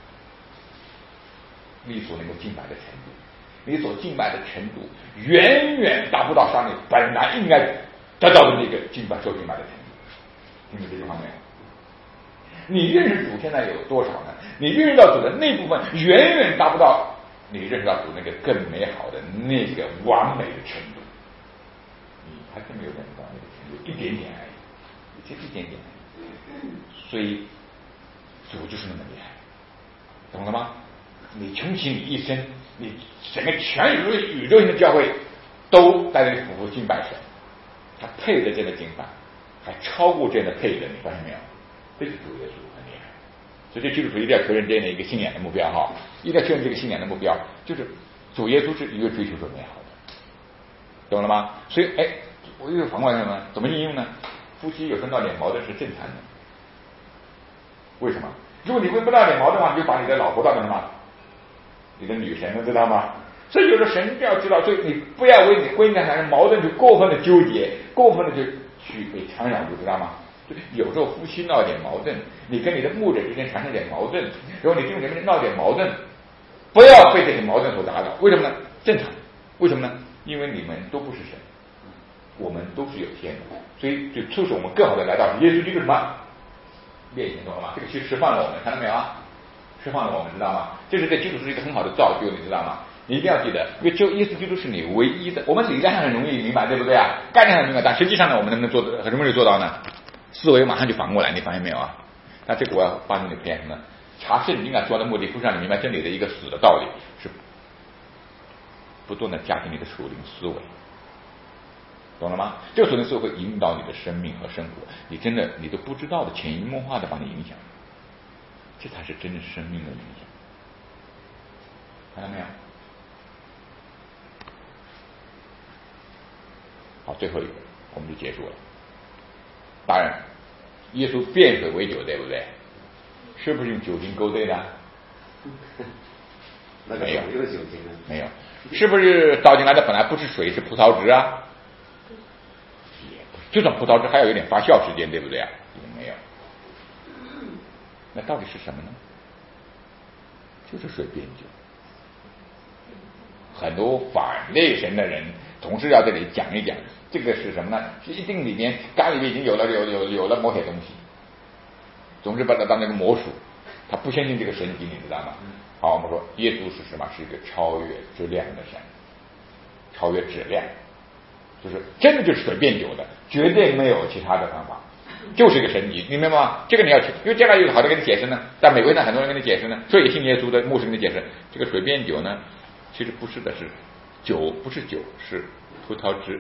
你所能够敬拜的程度。你所敬拜的程度远远达不到上帝本来应该得到的那个受敬拜的程度。听明白这句话没有？你认识主现在有多少呢？你认识到主的那部分远远达不到你认识到主那个更美好的那个完美的程度，你还是没有认识到那个程度，一点点而已，就一点点而已。所以主就是那么厉害，懂了吗？你穷其你一生，你整个全宇宙性的教会都在那里匍匐敬拜神，他配的这样的敬拜，还超过这样的配的，你发现没有？这是主耶稣很厉害。所以这基督徒一定要确认这样的一个信仰的目标哈，一定要确认这个信仰的目标，就是主耶稣是越追求越美好的，懂了吗？所以我又反过来呢，怎么应用呢？夫妻有时候闹点矛盾是正常的。为什么？如果你不闹点矛盾的话，你就把你的老婆当成什么？你的女神了，知道吗？所以有的神要知道，所以你不要为你婚姻产生矛盾去过分的纠结，过分的去被缠绕住，知道吗？有时候夫妻闹点矛盾，你跟你的牧者之间产生点矛盾，然后你弟兄姐妹闹点矛盾，不要被这些矛盾所打扰。为什么呢？正常。为什么呢？因为你们都不是神，我们都是有天的，所以就促使我们更好的来到耶稣基督什么面前，懂了吗？这个其实释放了我们，看到没有啊？ 释放了我们，知道吗？这是对基督是一个很好的造就，你知道吗？你一定要记得，因为就耶稣基督是你唯一的。我们理论上很容易明白，对不对啊？概念上明白，但实际上呢，我们能不能做到？很容易做到呢？思维马上就反过来，你发现没有啊？那这个我要帮助你培养什么？查圣经啊，主要的目的不是让你明白真理的一个死的道理，是不断的加强你的属灵思维，懂了吗？这个属灵思维会引导你的生命和生活，你真的你都不知道的潜移默化的把你影响，这才是真正生命的影响，看到没有？好，最后一个我们就结束了。当然，耶稣变水为酒，对不对？是不是用酒精勾兑的？没有，没有。是不是倒进来的本来不是水，是葡萄汁啊？也不是，就算葡萄汁还要有点发酵时间，对不对啊？也没有。那到底是什么呢？就是水变酒。很多反对神的人同时要这里讲一讲，这个是什么呢？是一定里面肝里面已经有了某些东西，总是把它当那个魔术，他不相信这个神迹，你知道吗？好，我们说耶稣是什么？是一个超越质量的神，超越质量，就是真的就是水变酒的，绝对没有其他的方法，就是一个神迹，明白吗？这个你要去，因为将来有好多给你解释呢，在美国呢很多人给你解释呢，所以信耶稣的牧师给你解释，这个水变酒呢，其实不是的，是酒，不是酒，是葡萄汁。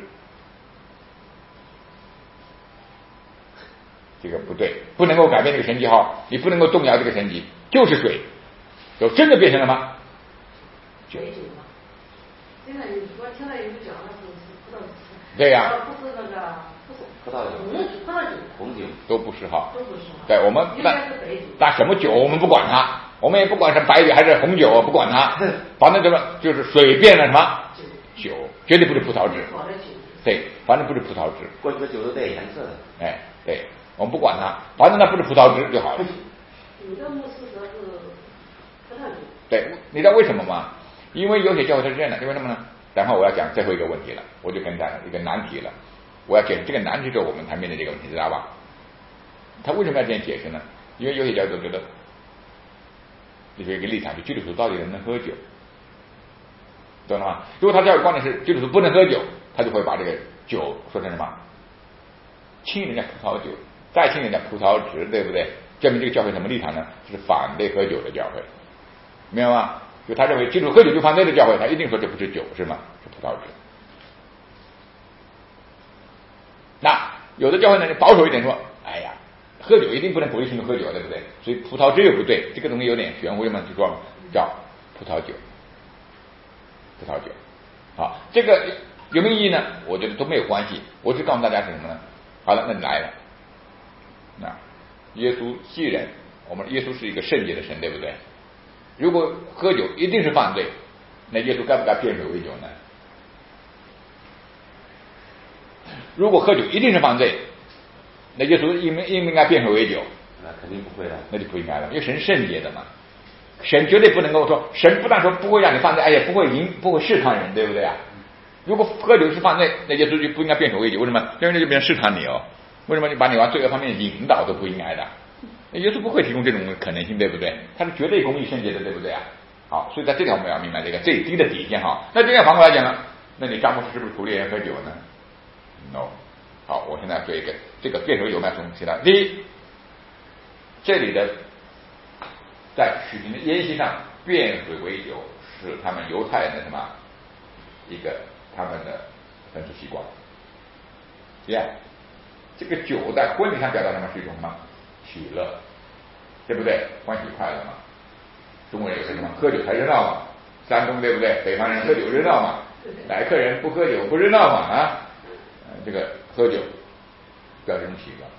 这个不对，不能够改变这个神迹号，你不能够动摇这个神迹，就是水，有真的变成了吗？酒吗？ 现在我听到有人讲的是葡萄汁， 对呀， 不是那个葡萄酒、红酒都不是哈， 都不是。 对，我们应该是白酒。 那什么酒我们不管它，我们也不管是白酒还是红酒，不管它，反正就是水变了什么酒，绝对不是葡萄汁。对，反正不是葡萄汁。 过去的酒都带颜色的。 哎，对。我们不管它，反正它不是葡萄汁就好了。 有的牧师说是葡萄酒。 对，你知道为什么吗？因为有些教会是这样的，因为什么呢？然后我要讲最后一个问题了，我就跟大家一个难题了。我要解释这个难题之后，我们才面对这个问题，知道吧？他为什么要这样解释呢？因为有些教会觉得，有一个立场，就基督徒到底能不能喝酒，懂了吗？如果他教育观点是基督徒不能喝酒，他就会把这个酒说成什么？亲人家葡萄酒，再亲人家葡萄汁，对不对？证明这个教会什么立场呢？就是反对喝酒的教会，明白吗？就他认为基督徒喝酒就犯罪的教会，他一定说这不是酒，是吗？是葡萄汁。那有的教会呢，保守一点说，哎呀，喝酒一定不能鼓励信徒喝酒，对不对？所以葡萄汁又不对，这个东西有点玄乎嘛，就说叫葡萄酒，葡萄酒。好，这个有没有意义呢？我觉得都没有关系。我只告诉大家是什么呢？好了，那你来了。那耶稣既然我们耶稣是一个圣洁的神，对不对？如果喝酒一定是犯罪，那耶稣该不该变水为酒呢？如果喝酒一定是犯罪，那耶稣应不应该变水为酒？ 那肯定不会的， 那就不应该了，因为神圣洁的嘛，神绝对不能够说，神不但说不会让你犯罪，哎，也不会试探人，对不对啊？如果喝酒是犯罪，那耶稣就不应该变水为酒，为什么？因为那就变成试探你哦。为什么你把你往罪恶方面引导都不应该的？耶稣不会提供这种可能性，对不对？他是绝对公义圣洁的，对不对啊？好，所以在这里我们要明白这个最低的底线哈。那这样反过来讲呢，那你张牧师是不是鼓励人喝酒呢 ？No。好，我现在做一个这个变水有没有什么其他？第一，这里的在举行的宴席上变水为酒，是他们犹太人的什么一个他们的风俗习惯。这个酒在婚礼上表达什么？是一种什么喜乐，对不对？欢喜快乐嘛。中国人有什么？喝酒才热闹嘛。山东对不对？北方人喝酒热闹嘛。来客人不喝酒不热闹嘛啊。这个喝酒表示一种喜乐。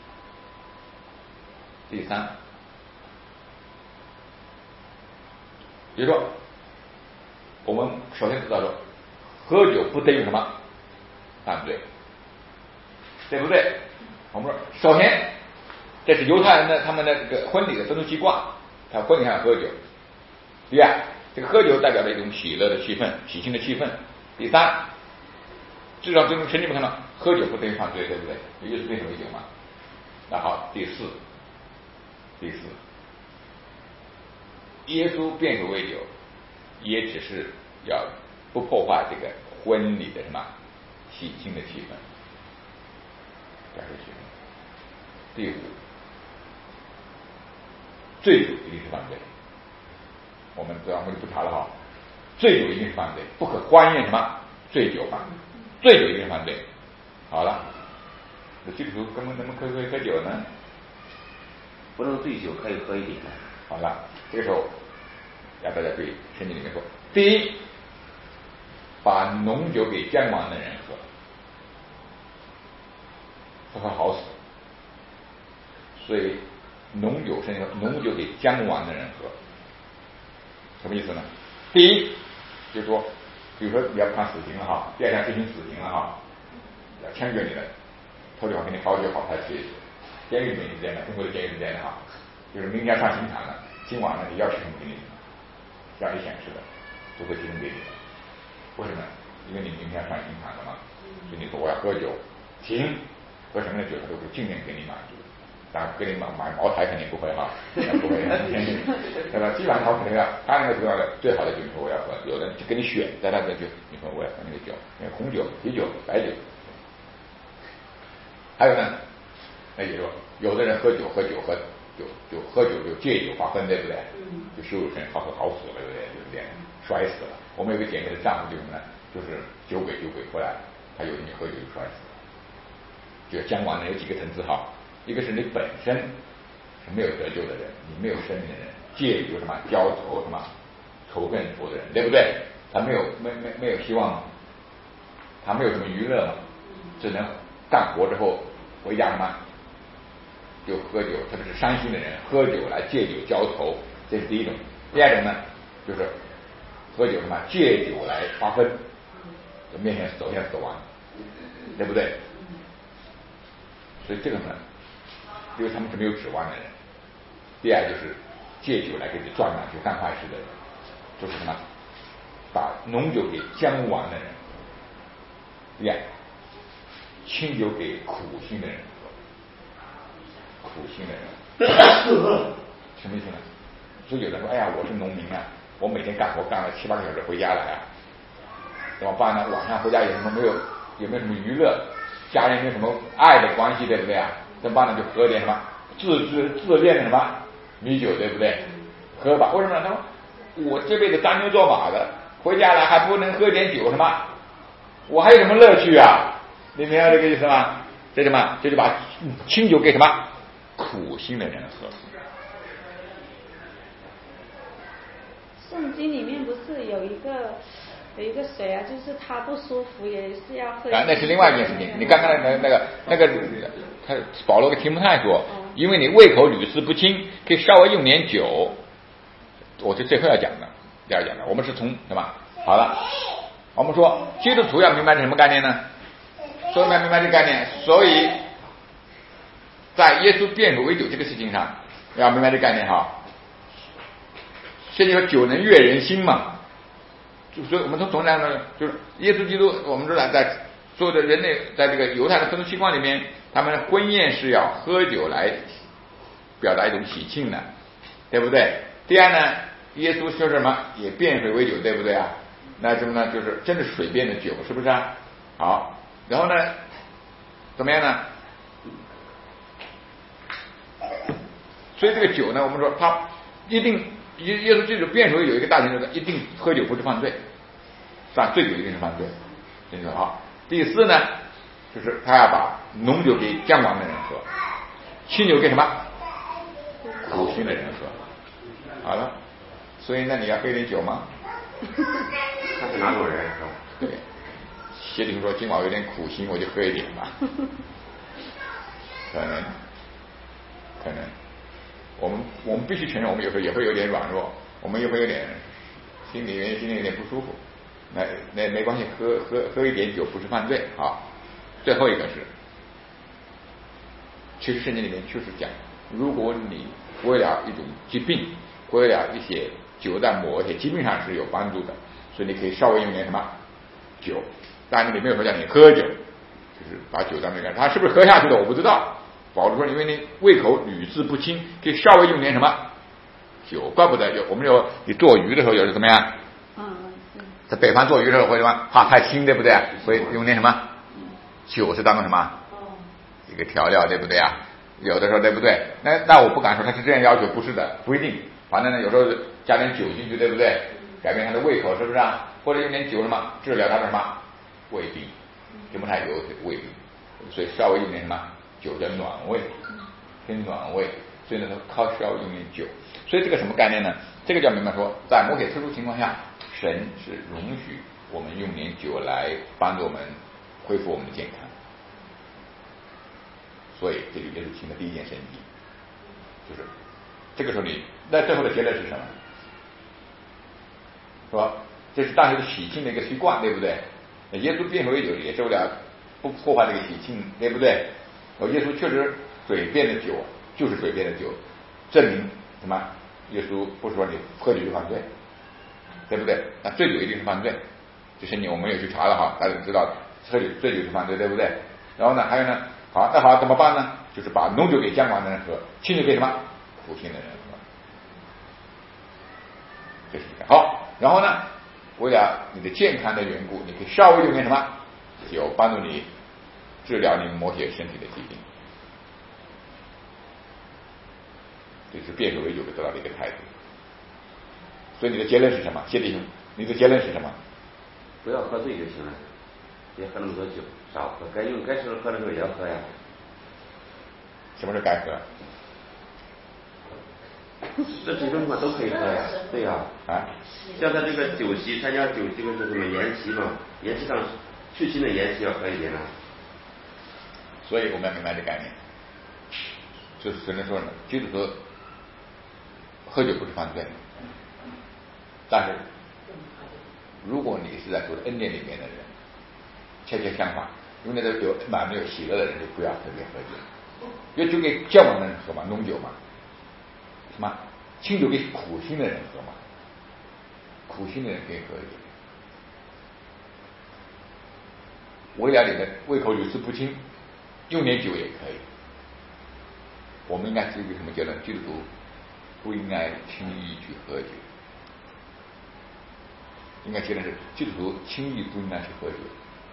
第三，比如说，我们首先知道说，喝酒不等于什么犯罪。对不对？我们说，首先，这是犹太人的他们的这个婚礼的风俗习惯，他婚礼上喝酒。第二，这个喝酒代表了一种喜乐的气氛、喜庆的气氛。第三，至少从神经不看到，喝酒不等于犯罪，对不对？也就是变水为酒嘛。那好，第四， 耶稣变为酒，也只是要不破坏这个婚礼的什么喜庆的气氛，表示气氛。第五，醉酒一定是犯罪，我们就不查了哈。醉酒一定是犯罪，不可欢宴什么醉酒吧，醉酒一定是犯罪。好了，那基督徒根本怎么可以喝酒呢？ 不能醉酒，可以喝一点。 好了，这个时候要大家注意，圣经里面说，第一，把浓酒给将亡的人喝，他会好死。所以浓酒圣经说浓酒给将亡的人喝，什么意思呢？第一，就是说，比如说你要判死刑了哈，第二天执行死刑了哈，要枪决你了，头里好给你好酒好菜吃一吃。监狱里面是这样的，中国的监狱是这样的哈，就是明天上刑场了，今晚呢你要吃什么给你，只要你想吃的，就会提供给你。为什么？因为你明天上刑场了嘛，所以你说我要喝酒，行，喝什么的酒他都会尽量给你满足。当然给你买茅台肯定不会哈，不会，对吧？基本上他肯定要，他那个主要的最好的酒你说我要喝，有人就给你选，在那个就你说我要喝那个酒，那个红酒、啤酒、白酒。还有呢，那也说有的人喝酒就借酒发疯，对不对？就羞辱神，好死了，对不对？就是这样，摔死了。我们有个姐妹的丈夫就是什么呢？就是酒鬼回来，他有一天喝酒就摔死了。就将亡呢有几个层次哈。一个是你本身是没有得救的人，你没有生命的人，借由什么交仇什么仇恨佛的人，对不对？他没有希望，他没有什么娱乐嘛，只能干活之后回家嘛就喝酒，特别是伤心的人喝酒来借酒浇愁，这是第一种。第二种呢，就是喝酒什么借酒来发疯，面前走向死亡，对不对？所以这个呢，因为他们是没有指望的人。第二就是借酒来给你赚满去干坏事的人，就是什么把浓酒给将亡的人。第二，清酒给苦心的人喝，苦心的人什么意思呢？所以有人说，哎呀，我是农民啊，我每天干活干了7-8个小时回家来啊，怎么办呢？晚上回家有没有什么娱乐？家人没有什么爱的关系，对不对啊？怎么办呢？就喝点什么自炼的什么米酒，对不对？喝吧。为什么呢？他说我这辈子当牛做马的，回家来还不能喝点酒什么？我还有什么乐趣啊？你明白这个意思吗？这什么？这就把清酒给什么苦心的人喝。 圣经里面不是有一个谁啊，就是他不舒服也是要喝。 那是另外一件事情。你刚刚那个，他保罗给提摩太说，因为你胃口屡次不清，可以稍微用点酒。我是最后要讲的，第二讲的。我们是从什么？好了，我们说基督徒要明白什么概念呢？所以要明白这个概念，所以在耶稣变酒为酒这个事情上，要明白这个概念哈。现在说酒能悦人心嘛。所以我们从来呢，就是耶稣基督，我们知道在所有的人类，在这个犹太的风俗习惯里面，他们的婚宴是要喝酒来表达一种喜庆的，对不对？第二呢，耶稣说什么也变水为酒，对不对啊？那什么呢？就是真的是水变的酒，是不是啊？好，然后呢，怎么样呢？所以这个酒呢，我们说他一定。耶稣基督变水有一个大前提，一定喝酒不是犯罪，但醉酒一定是犯罪。听说好。第四呢，就是他要把浓酒给将亡的人喝，清酒给什么苦心的人喝。好了，所以那你要喝点酒吗？ 他是哪种人是吧？ 对，谢霆说今晚有点苦心，我就喝一点吧。可能。我们必须承认，我们有时候也会有点软弱，我们也会有点心里有点不舒服。那没关系，喝一点酒不是犯罪啊。最后一个是，其实圣经里面确实讲，如果你为了一种疾病，为了一些酒在某一些疾病上是有帮助的，所以你可以稍微用点什么酒，当然你没有说叫你喝酒，就是把酒当那个，他是不是喝下去的我不知道。保罗说，因为你胃口屡次不清，可以稍微用点什么酒，怪不得我们你做鱼的时候有的怎么样？在北方做鱼的时候会什么？怕太腥，对不对？会用点什么？酒是当做什么？一个调料，对不对啊？有的时候对不对？那我不敢说他是这样要求，不是的，不一定。反正呢，有时候加点酒进去，对不对？改变他的胃口，是不是啊？或者用点酒什么治疗他的什么胃病，就不太有胃病，所以稍微用点什么酒叫暖胃，偏暖胃，所以呢，靠稍微用点酒。所以这个什么概念呢？这个叫明白说，在某些特殊情况下，神是容许我们用点酒来帮助我们恢复我们的健康。所以这就耶稣行的第一件神迹，就是这个时候那最后的结论是什么？是吧？这是当时的喜庆的一个习惯，对不对？耶稣变为酒也是为了不破坏这个喜庆，对不对？耶稣确实嘴边的酒就是嘴边的酒，证明什么？耶稣不是说你喝酒就犯罪，对不对？那醉酒一定是犯罪，这是我们也去查了哈，大家知道醉酒是犯罪，对不对？然后呢，还有呢，那好怎么办呢？就是把浓酒给将亡的人喝，清酒给什么？苦心的人喝。这是一个好。然后呢，为了你的健康的缘故，你可以稍微用点什么酒帮助你治疗你某些身体的疾病。这是变酒为酒的得到的一个态度。所以你的结论是什么？谢弟兄，你的结论是什么？ 不要喝醉就行了，别喝那么多酒，少喝，该时候喝的时候也要喝呀。 什么是该喝？ 这几种嘛都可以喝呀，对呀。像他这个酒席，参加酒席的是什么筵席嘛？筵席上去腥的筵席要喝一点呢。 所以我们要明白这概念，就是只能说呢，基督徒喝酒不是犯罪，但是如果你是在主的恩典里面的人，恰恰相反，因为那个有满没有喜乐的人就不要特别喝酒，因为酒给将亡的人喝嘛，浓酒嘛，什么清酒给苦心的人喝嘛，苦心的人可以喝一点。为了你的胃口屡次不清，用点酒也可以。我们应该是一个什么结论？基督徒不应该轻易去喝酒，应该结论是基督徒轻易不应该去喝酒。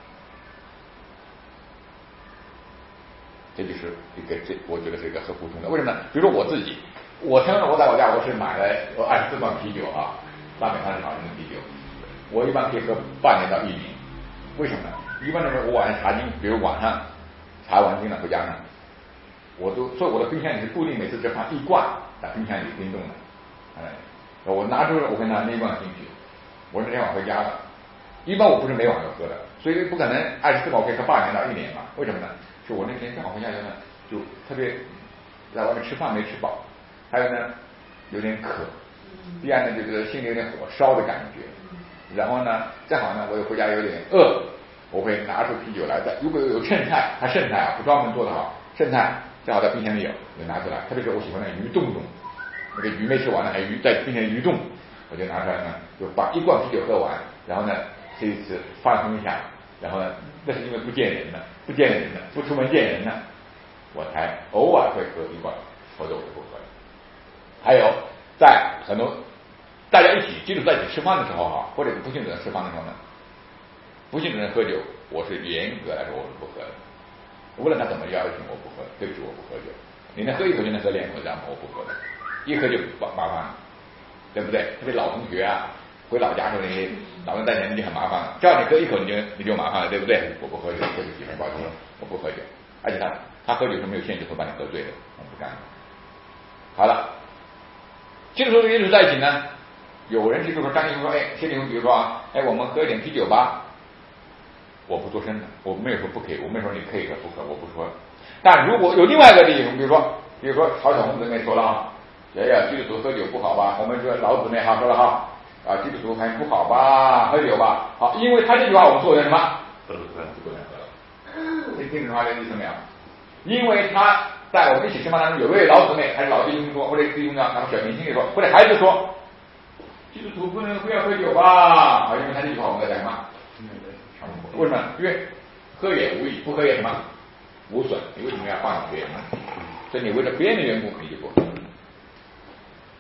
这就是一个我觉得是一个很普通的。为什么呢？比如说我自己，我在我家我是买了24罐啤酒啊，330毫升的啤酒，我一般可以喝半年到1年。为什么呢？一般的时候我晚上查经，比如晚上查完经了回家呢，所以我的冰箱里是固定每次只放1罐在冰箱里冰冻的。我拿出我会拿那1罐进去，我那天晚回家了。一般我不是每晚都喝的，所以不可能24罐可以喝半年到1年嘛？为什么呢？是我那天正好回家呢，就特别在外面吃饭没吃饱，还有呢有点渴，第二呢就是心里有点火烧的感觉，然后呢正好呢我又回家有点饿，我会拿出啤酒来的。如果有剩菜，它剩菜不专门做的好，剩菜正好在冰箱里有，我就拿出来。特别是我喜欢那鱼冻，那个鱼没吃完了，还鱼在冰箱里鱼冻，我就拿出来呢，就把1罐啤酒喝完，然后呢这一次放松一下，然后呢那是因为不见人了，不出门见人呢，我才偶尔会喝1罐，否则我就不喝了。还有在很多大家一起基督在一起吃饭的时候哈，或者不信主人吃饭的时候呢，不信主人喝酒，我是严格来说我是不喝的。无论他怎么邀请我不喝，对不起我不喝酒。你能喝1口就能喝2口，然后我不喝的，一喝就麻烦了，对不对？特别老同学啊，回老家时候那些老人带钱就很麻烦了，只要你喝1口你就麻烦了，对不对？我不喝酒，对不起，很抱歉，我不喝酒。而且他喝酒是没有限制会把你喝醉的，我不干。好了，基督徒跟耶稣在一起呢，有人就说张医生说，谢弟兄，比如说我们喝一点啤酒吧，我不做声的，我没有说不可以，我没有说你可以喝不喝，我不说。但如果有另外一个弟兄，比如说曹小红姊妹说了啊，基督徒喝酒不好吧？我们说老姊妹哈说了哈，基督徒还不好吧？喝酒吧？好，因为他这句话我们做人什么？不能喝了。你听懂他的意思没有？因为他在我们一起吃饭当中，有位老姊妹还是老弟兄说，或者弟兄呢，他们小年轻人说，或者孩子说，基督徒不要喝酒吧？因为他这句话我们在讲什么？为什么？因为喝也无益，不喝也什么无损，你为什么要放别人呢？所以你为了别人的缘故，你就不喝。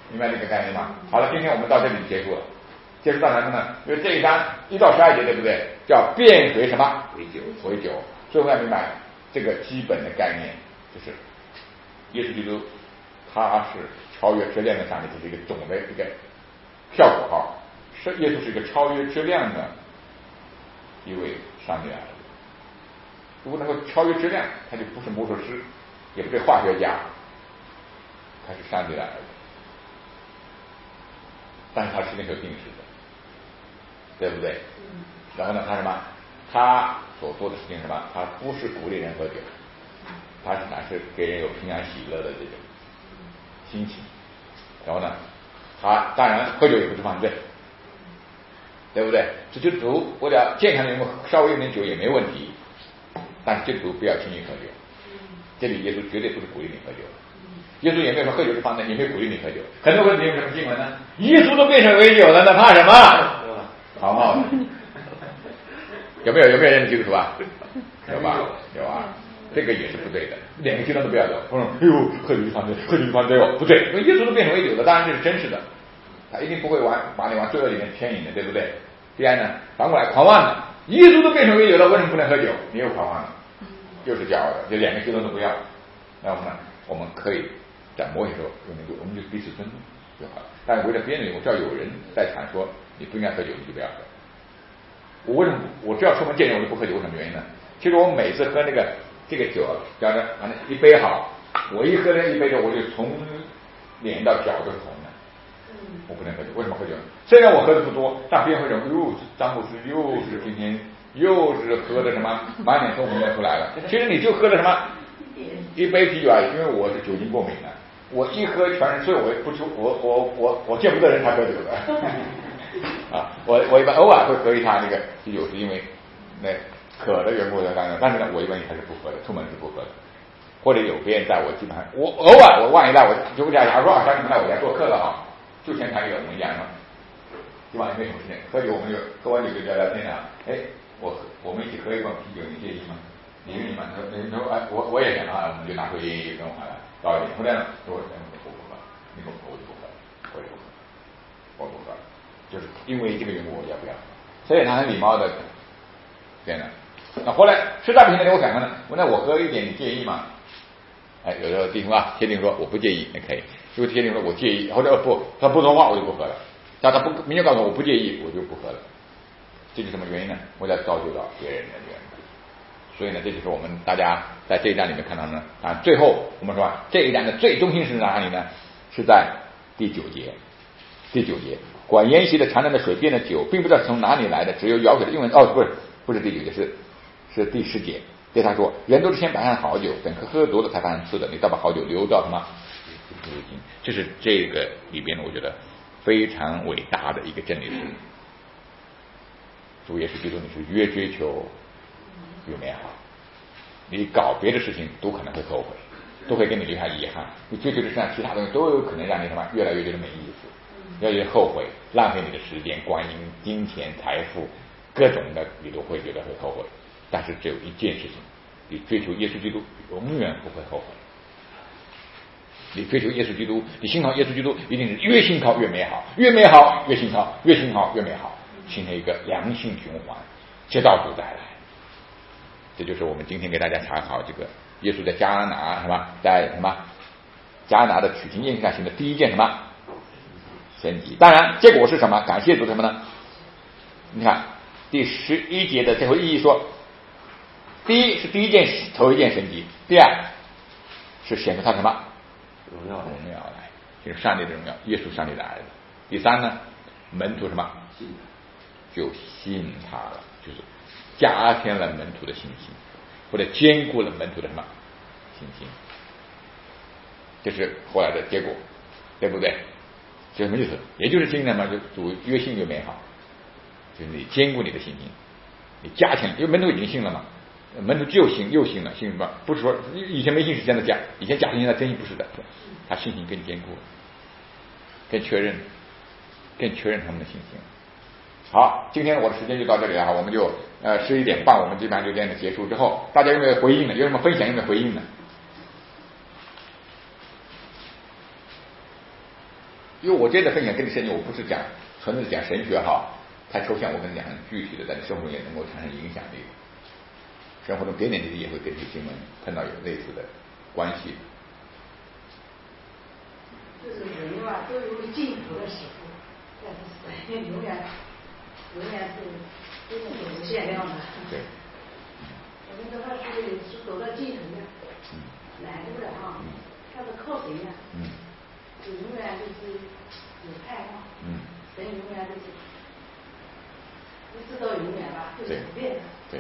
明白这个概念吗？好了，今天我们到这里结束了。结束到什么呢？因为这一章1到12节，对不对？叫变回什么？为酒。所以我们要明白这个基本的概念，就是耶稣基督他是超越质量的上帝，这是一个总的一个效果哈。是耶稣是一个超越质量的一位上帝儿子。如果能够超越质量，他就不是魔术师，也不是化学家，他是上帝的儿子。但是他时间是有定时的，对不对？然后呢，他什么？他所做的事情是什么？他不是鼓励人喝酒，他是给人有平安喜乐的这种心情。然后呢，他当然喝酒也不是犯罪，对不对？这基督徒为了健康的人稍微有点酒也没问题，但是基督徒不要轻易喝酒。这里耶稣绝对不是鼓励你喝酒。耶稣也没有说喝酒是犯罪，也没有鼓励你喝酒。很多问题有什么新闻呢？耶稣都变成为酒了，那怕什么？好冒的。有没有人基督徒啊？有吧？有啊。这个也是不对的，两个极端都不要走。我说，哎呦，喝酒是犯罪，喝酒是犯罪哦，不对，因为耶稣都变成为酒了，当然这是真实的，他一定不会把你往罪恶里面牵引的，对不对？第二呢，反过来狂妄的，耶稣都变成为酒了，为什么不能喝酒？你又狂妄了，又是骄傲的，这两个极端都不要。那么呢，我们可以在某些时候用那个，我们就彼此尊重就好了。但是为了别人，我只要有人在传说你不应该喝酒，你就不要喝。我为什么我只要出门见人我就不喝酒？为什么原因呢？其实我每次喝这个酒，叫着反正一杯好，我一喝了一杯酒，我就从脸到脚都是红的。我不能喝酒，为什么喝酒？虽然我喝的不多，但别人会说，哟，张牧师又是今天又是喝的什么满脸通红的出来了。其实你就喝了什么一杯啤酒而已，因为我是酒精过敏的，我一喝全身，所以我不出我见不得人才喝酒的。啊，我一般偶尔会喝一下那个啤酒，是因为那渴的缘故的，但是呢，我一般还是不喝的，出门是不喝的。或者有别人在我基本上，我偶尔我万一来我就假如说像你们来我家做客了哈，就先谈一个我们家嘛，基本上没什么事情，喝酒我们就喝完酒就聊聊天啊，哎，我们一起喝一罐啤酒，你介意吗？你愿意吗？他说哎，我也想啊，我们就拿回一跟我来倒一点，后来呢，我不喝，你不喝我就不喝，我也不喝，我不喝，就是因为这个缘故我要不要？所以他很礼貌的这样的。那后来实在不行的我想看呢，那我喝一点你介意吗？哎，有的弟兄啊，坚定说我不介意，那可以；如果坚定说我介意，或者不，他不说话我就不喝了。但他不明确告诉我不介意，我就不喝了。这是什么原因呢？为了造就到别人的缘故。所以呢，这就是我们大家在这一章里面看到呢。啊，最后我们说这一章的最中心是哪里呢？是在第9节。第9节，管筵席的常常的水变的酒，并不知道是从哪里来的，只有舀水的因为不是第9节，是第10节。对他说，人都是先摆上好酒，等喝多了才摆上次的，你再把好酒留到什么？这是这个里边我觉得非常伟大的一个真理是，主耶稣基督你是越追求越美好，你搞别的事情都可能会后悔，都会给你留下遗憾，你追求的上其他东西都有可能让你什么越来越觉得没意思，越来越后悔，浪费你的时间、光阴、金钱、财富，各种的你都会觉得会后悔。但是只有一件事情，你追求耶稣基督永远不会后悔。你追求耶稣基督，你信靠耶稣基督，一定是越信靠越美好，越美好越信靠，越信靠越美好，形成一个良性循环，直到主再来。这就是我们今天给大家查考这个耶稣在迦拿什么，在什么迦拿的取经宴上行的第一件什么神迹。当然，结果是什么？感谢主什么呢？你看第11节的最后意义说，第一是头一件神迹，第二是显出他什么荣耀来，就是上帝的荣耀，耶稣上帝的儿子。第三呢，门徒什么就信他了，就是加添了门徒的信心，或者坚固了门徒的什么信心，这是后来的结果，对不对？这什么意思？也就是今天嘛，就主越信越美好，就是你坚固你的信心，你加强，因为门徒已经信了嘛。门徒又信了，信什么？不是说以前没信是现在假，以前假信现在真信不是的，他信心更坚固，更确认他们的信心。好，今天我的时间就到这里了，我们就11点半，我们基本上就这样的结束之后，大家有没有回应呢？有什么分享？有没有回应呢？ 因为我接着分享跟你圣经，我不是讲纯粹讲神学哈，太抽象，我跟你讲很具体的，在你生活中也能够产生影响力。生活中点点滴滴也会跟这个经文碰到有类似的关系。 就是人嘛，都有尽头的时候，但是神永远是无限量的。 对。 我们的话是走到尽头的，难度的啊，看是靠谁呢？就永远就是有盼望。神永远就是一直到永远吧，就是不变的。 对。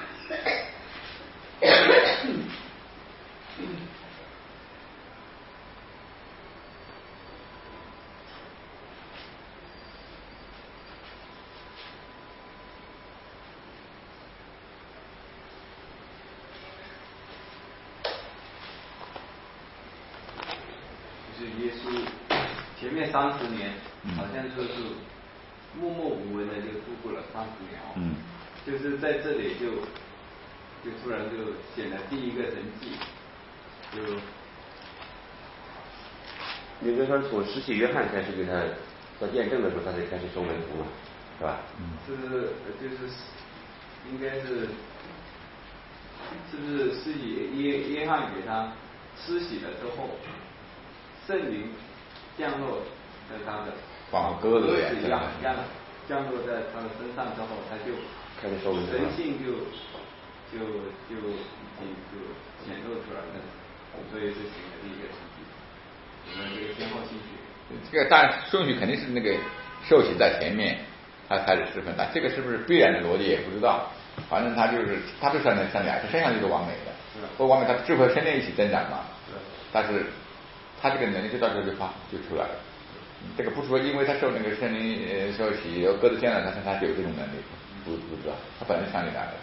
就是耶稣前面30年，好像就是默默无闻的就度过了30年哦。就是在这里就突然就显了第一个神迹， 应该说从施洗约翰开始给他做见证的时候，他才开始收门徒嘛，是吧？ 就是应该是不是施洗约翰给他施洗了之后，圣灵降落在他的鸽子一样降落在他的身上之后，他就开始收门徒， 神性就已经就显露出来了，所以是行的第一个神迹。我们这个先后顺序， 这个大顺序肯定是那个受洗在前面，他开始施分的，这个是不是必然的逻辑也不知道，反正他就是他就算两个，他身上就是完美的，不完美，他智慧身量一起增长嘛，但是他这个能力就到这就出来了。这个不是说因为他受那个圣灵受洗有鸽子见了他就有这种能力，不知道，他本身上里来的。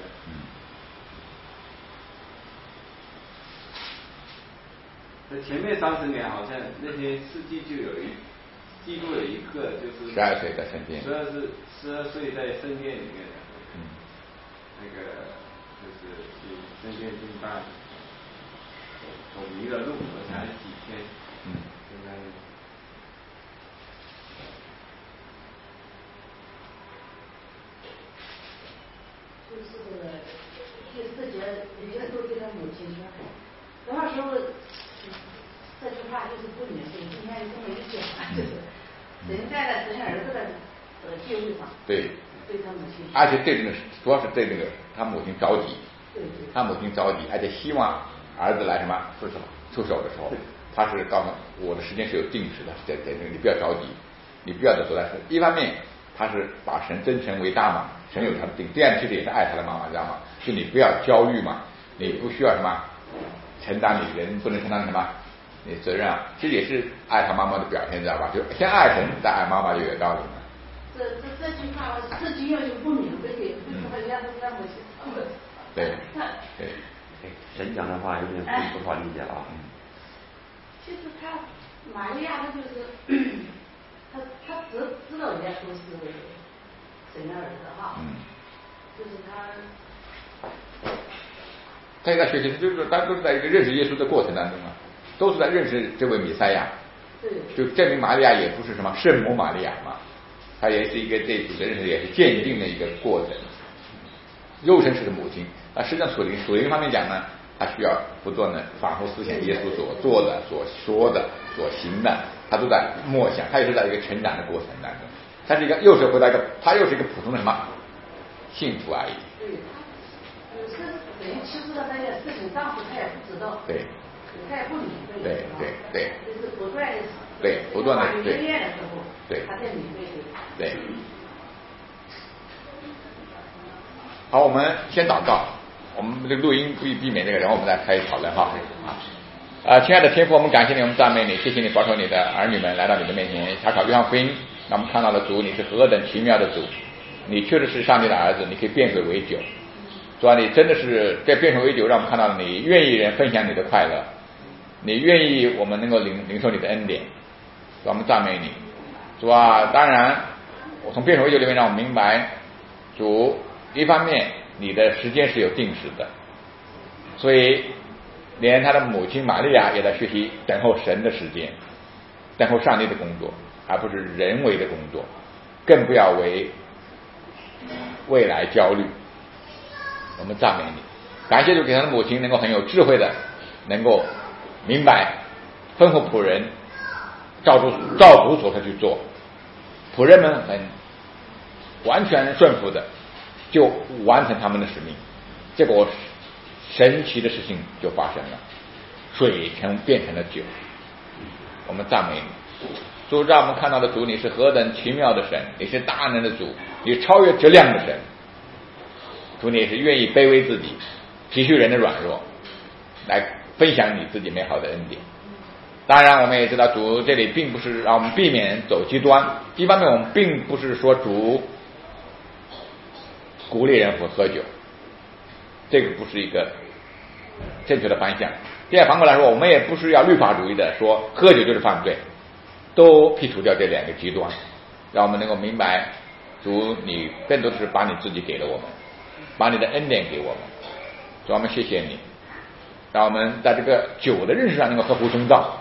前面30年好像那些事迹就记录了一个，就是 12岁在圣殿 ，12岁在圣殿里面的，那个就是去圣殿敬拜，走迷了路，而且还几天，应该。 就是第4节，耶稣对他母亲说，多少时候这句话就是不明白，今天这么一讲，就是人在了神儿子的地位上，对他母亲， 而且对这个主要是对这个他母亲着急，他母亲着急，而且希望儿子来什么出手的时候，他是告诉我的时间是有定时的，在这个你不要着急，你不要走来说，一方面他是把神真诚为大嘛，神有他的定，第二其实也是爱他的妈妈，知道吗？就你不要焦虑嘛，你不需要什么承担你人不能承担什么你责任啊，其实也是爱他妈妈的表现，知道吧？就先爱神再爱妈妈就有道理嘛。 这句话自己要就不明白的，为什么人家都这么去？ 对， 神讲的话有点不好理解啊。 其实玛利亚她就是他知道耶稣是神的儿子哈，就是他也在学习，就是说，他都是在一个认识耶稣的过程当中啊，都是在认识这位弥赛亚。 对， 就证明玛利亚也不是什么圣母玛利亚嘛，她也是一个对主的认识也是鉴定的一个过程。肉身是母亲，实际上属灵方面讲呢，他需要不断的反复思想耶稣所做的、所说的、所行的，他都在默想，他也是在一个成长的过程当中。他是一个又是回到一个，他又是一个普通的什么信徒而已。 对，等于其实的那件事情，当时他也不知道， 对， 他也不明白， 对， 就是不断的， 不断的对练的时候， 对， 他才明白对。好，我们先祷告，我们这个录音可以避免这个，然后我们再开始讨论哈。亲爱的天父，我们感谢你，我们赞美你，谢谢你保守你的儿女们来到你的面前，查考约翰福音，让我们看到了主，你是何等奇妙的主，你确实是上帝的儿子，你可以变水为酒。主啊，你真的是在变水为酒，让我们看到了你愿意人分享你的快乐，你愿意我们能够领受你的恩典，主啊，我们赞美你。主啊，当然我从变水为酒里面让我们明白，主一方面你的时间是有定时的，所以连他的母亲玛利亚也在学习等候神的时间。 等候上帝的工作，而不是人为的工作，更不要为未来焦虑。我们赞美你，感谢主给他的母亲能够很有智慧的能够明白吩咐仆人照主所说去做，仆人们很完全顺服的就完成他们的使命，结果神奇的事情就发生了，水变成了酒。我们赞美你，主，让我们看到的主，你是何等奇妙的神，你是大能的主，你超越质量的神。主，你也是愿意卑微自己，体恤人的软弱，来分享你自己美好的恩典。当然我们也知道，主这里并不是让我们避免走极端，一方面我们并不是说主鼓励人喝酒，这个不是一个正确的方向。第二，反过来说，我们也不是要律法主义的说喝酒就是犯罪，都剔除掉这两个极端，让我们能够明白，主你更多的是把你自己给了我们，把你的恩典给我们。主，我们谢谢你，让我们在这个酒的认识上能够合乎中道。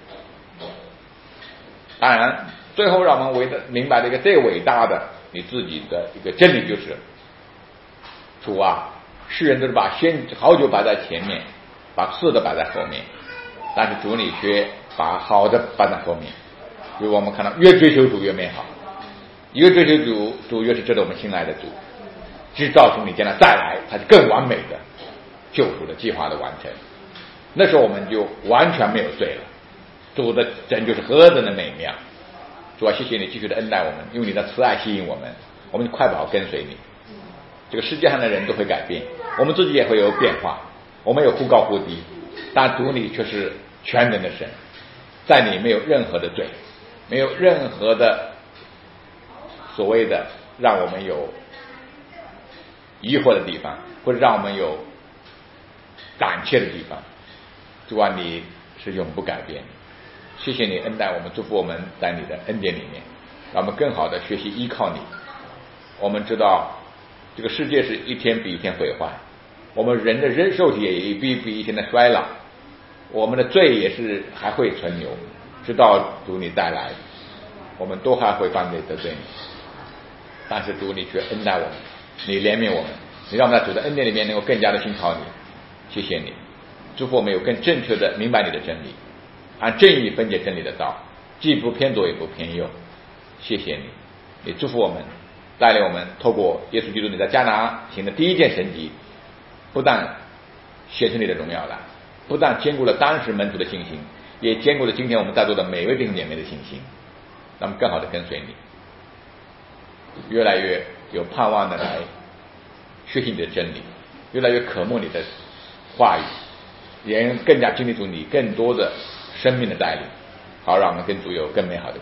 当然最后让我们明白了一个最伟大的你自己的一个真理，就是主啊，世人都是把好酒摆在前面，把次的摆在后面，但是主你却把好的摆在后面。所以我们看到越追求主越美好，越追求主越是值得我们信赖的主，制造出你将来再来它是更完美的救赎的计划的完成。那时候我们就完全没有罪了，主的拯救是何等的美妙。主啊，谢谢你继续的恩待我们，用你的慈爱吸引我们，我们快跑跟随你。这个世界上的人都会改变，我们自己也会有变化，我们有忽高忽低，但主你却是全能的神，在你没有任何的罪，没有任何的所谓的让我们有疑惑的地方，或者让我们有胆怯的地方。主啊，你是永不改变，谢谢你恩待我们，祝福我们在你的恩典里面，让我们更好的学习依靠你。我们知道这个世界是一天比一天毁坏，我们人的肉体也一比一天的衰老，我们的罪也是还会存留，直到主你带来，我们都还会犯罪得罪你。但是主你却恩待我们，你怜悯我们，你让我们在主的恩典里面能够更加的信靠你。谢谢你，祝福我们有更正确的明白你的真理，按正义分解真理的道，既不偏左也不偏右。谢谢你，你祝福我们，带领我们透过耶稣基督你在迦拿行的第一件神迹，不但显出你的荣耀来，不但兼顾了当时门徒的信心，也兼顾了今天我们在座的每位弟兄姐妹的信心，让我们更好的跟随你，越来越有盼望的来学习你的真理，越来越渴慕你的话语，也更加经历出你更多的生命的带领，好让我们跟主有更美好的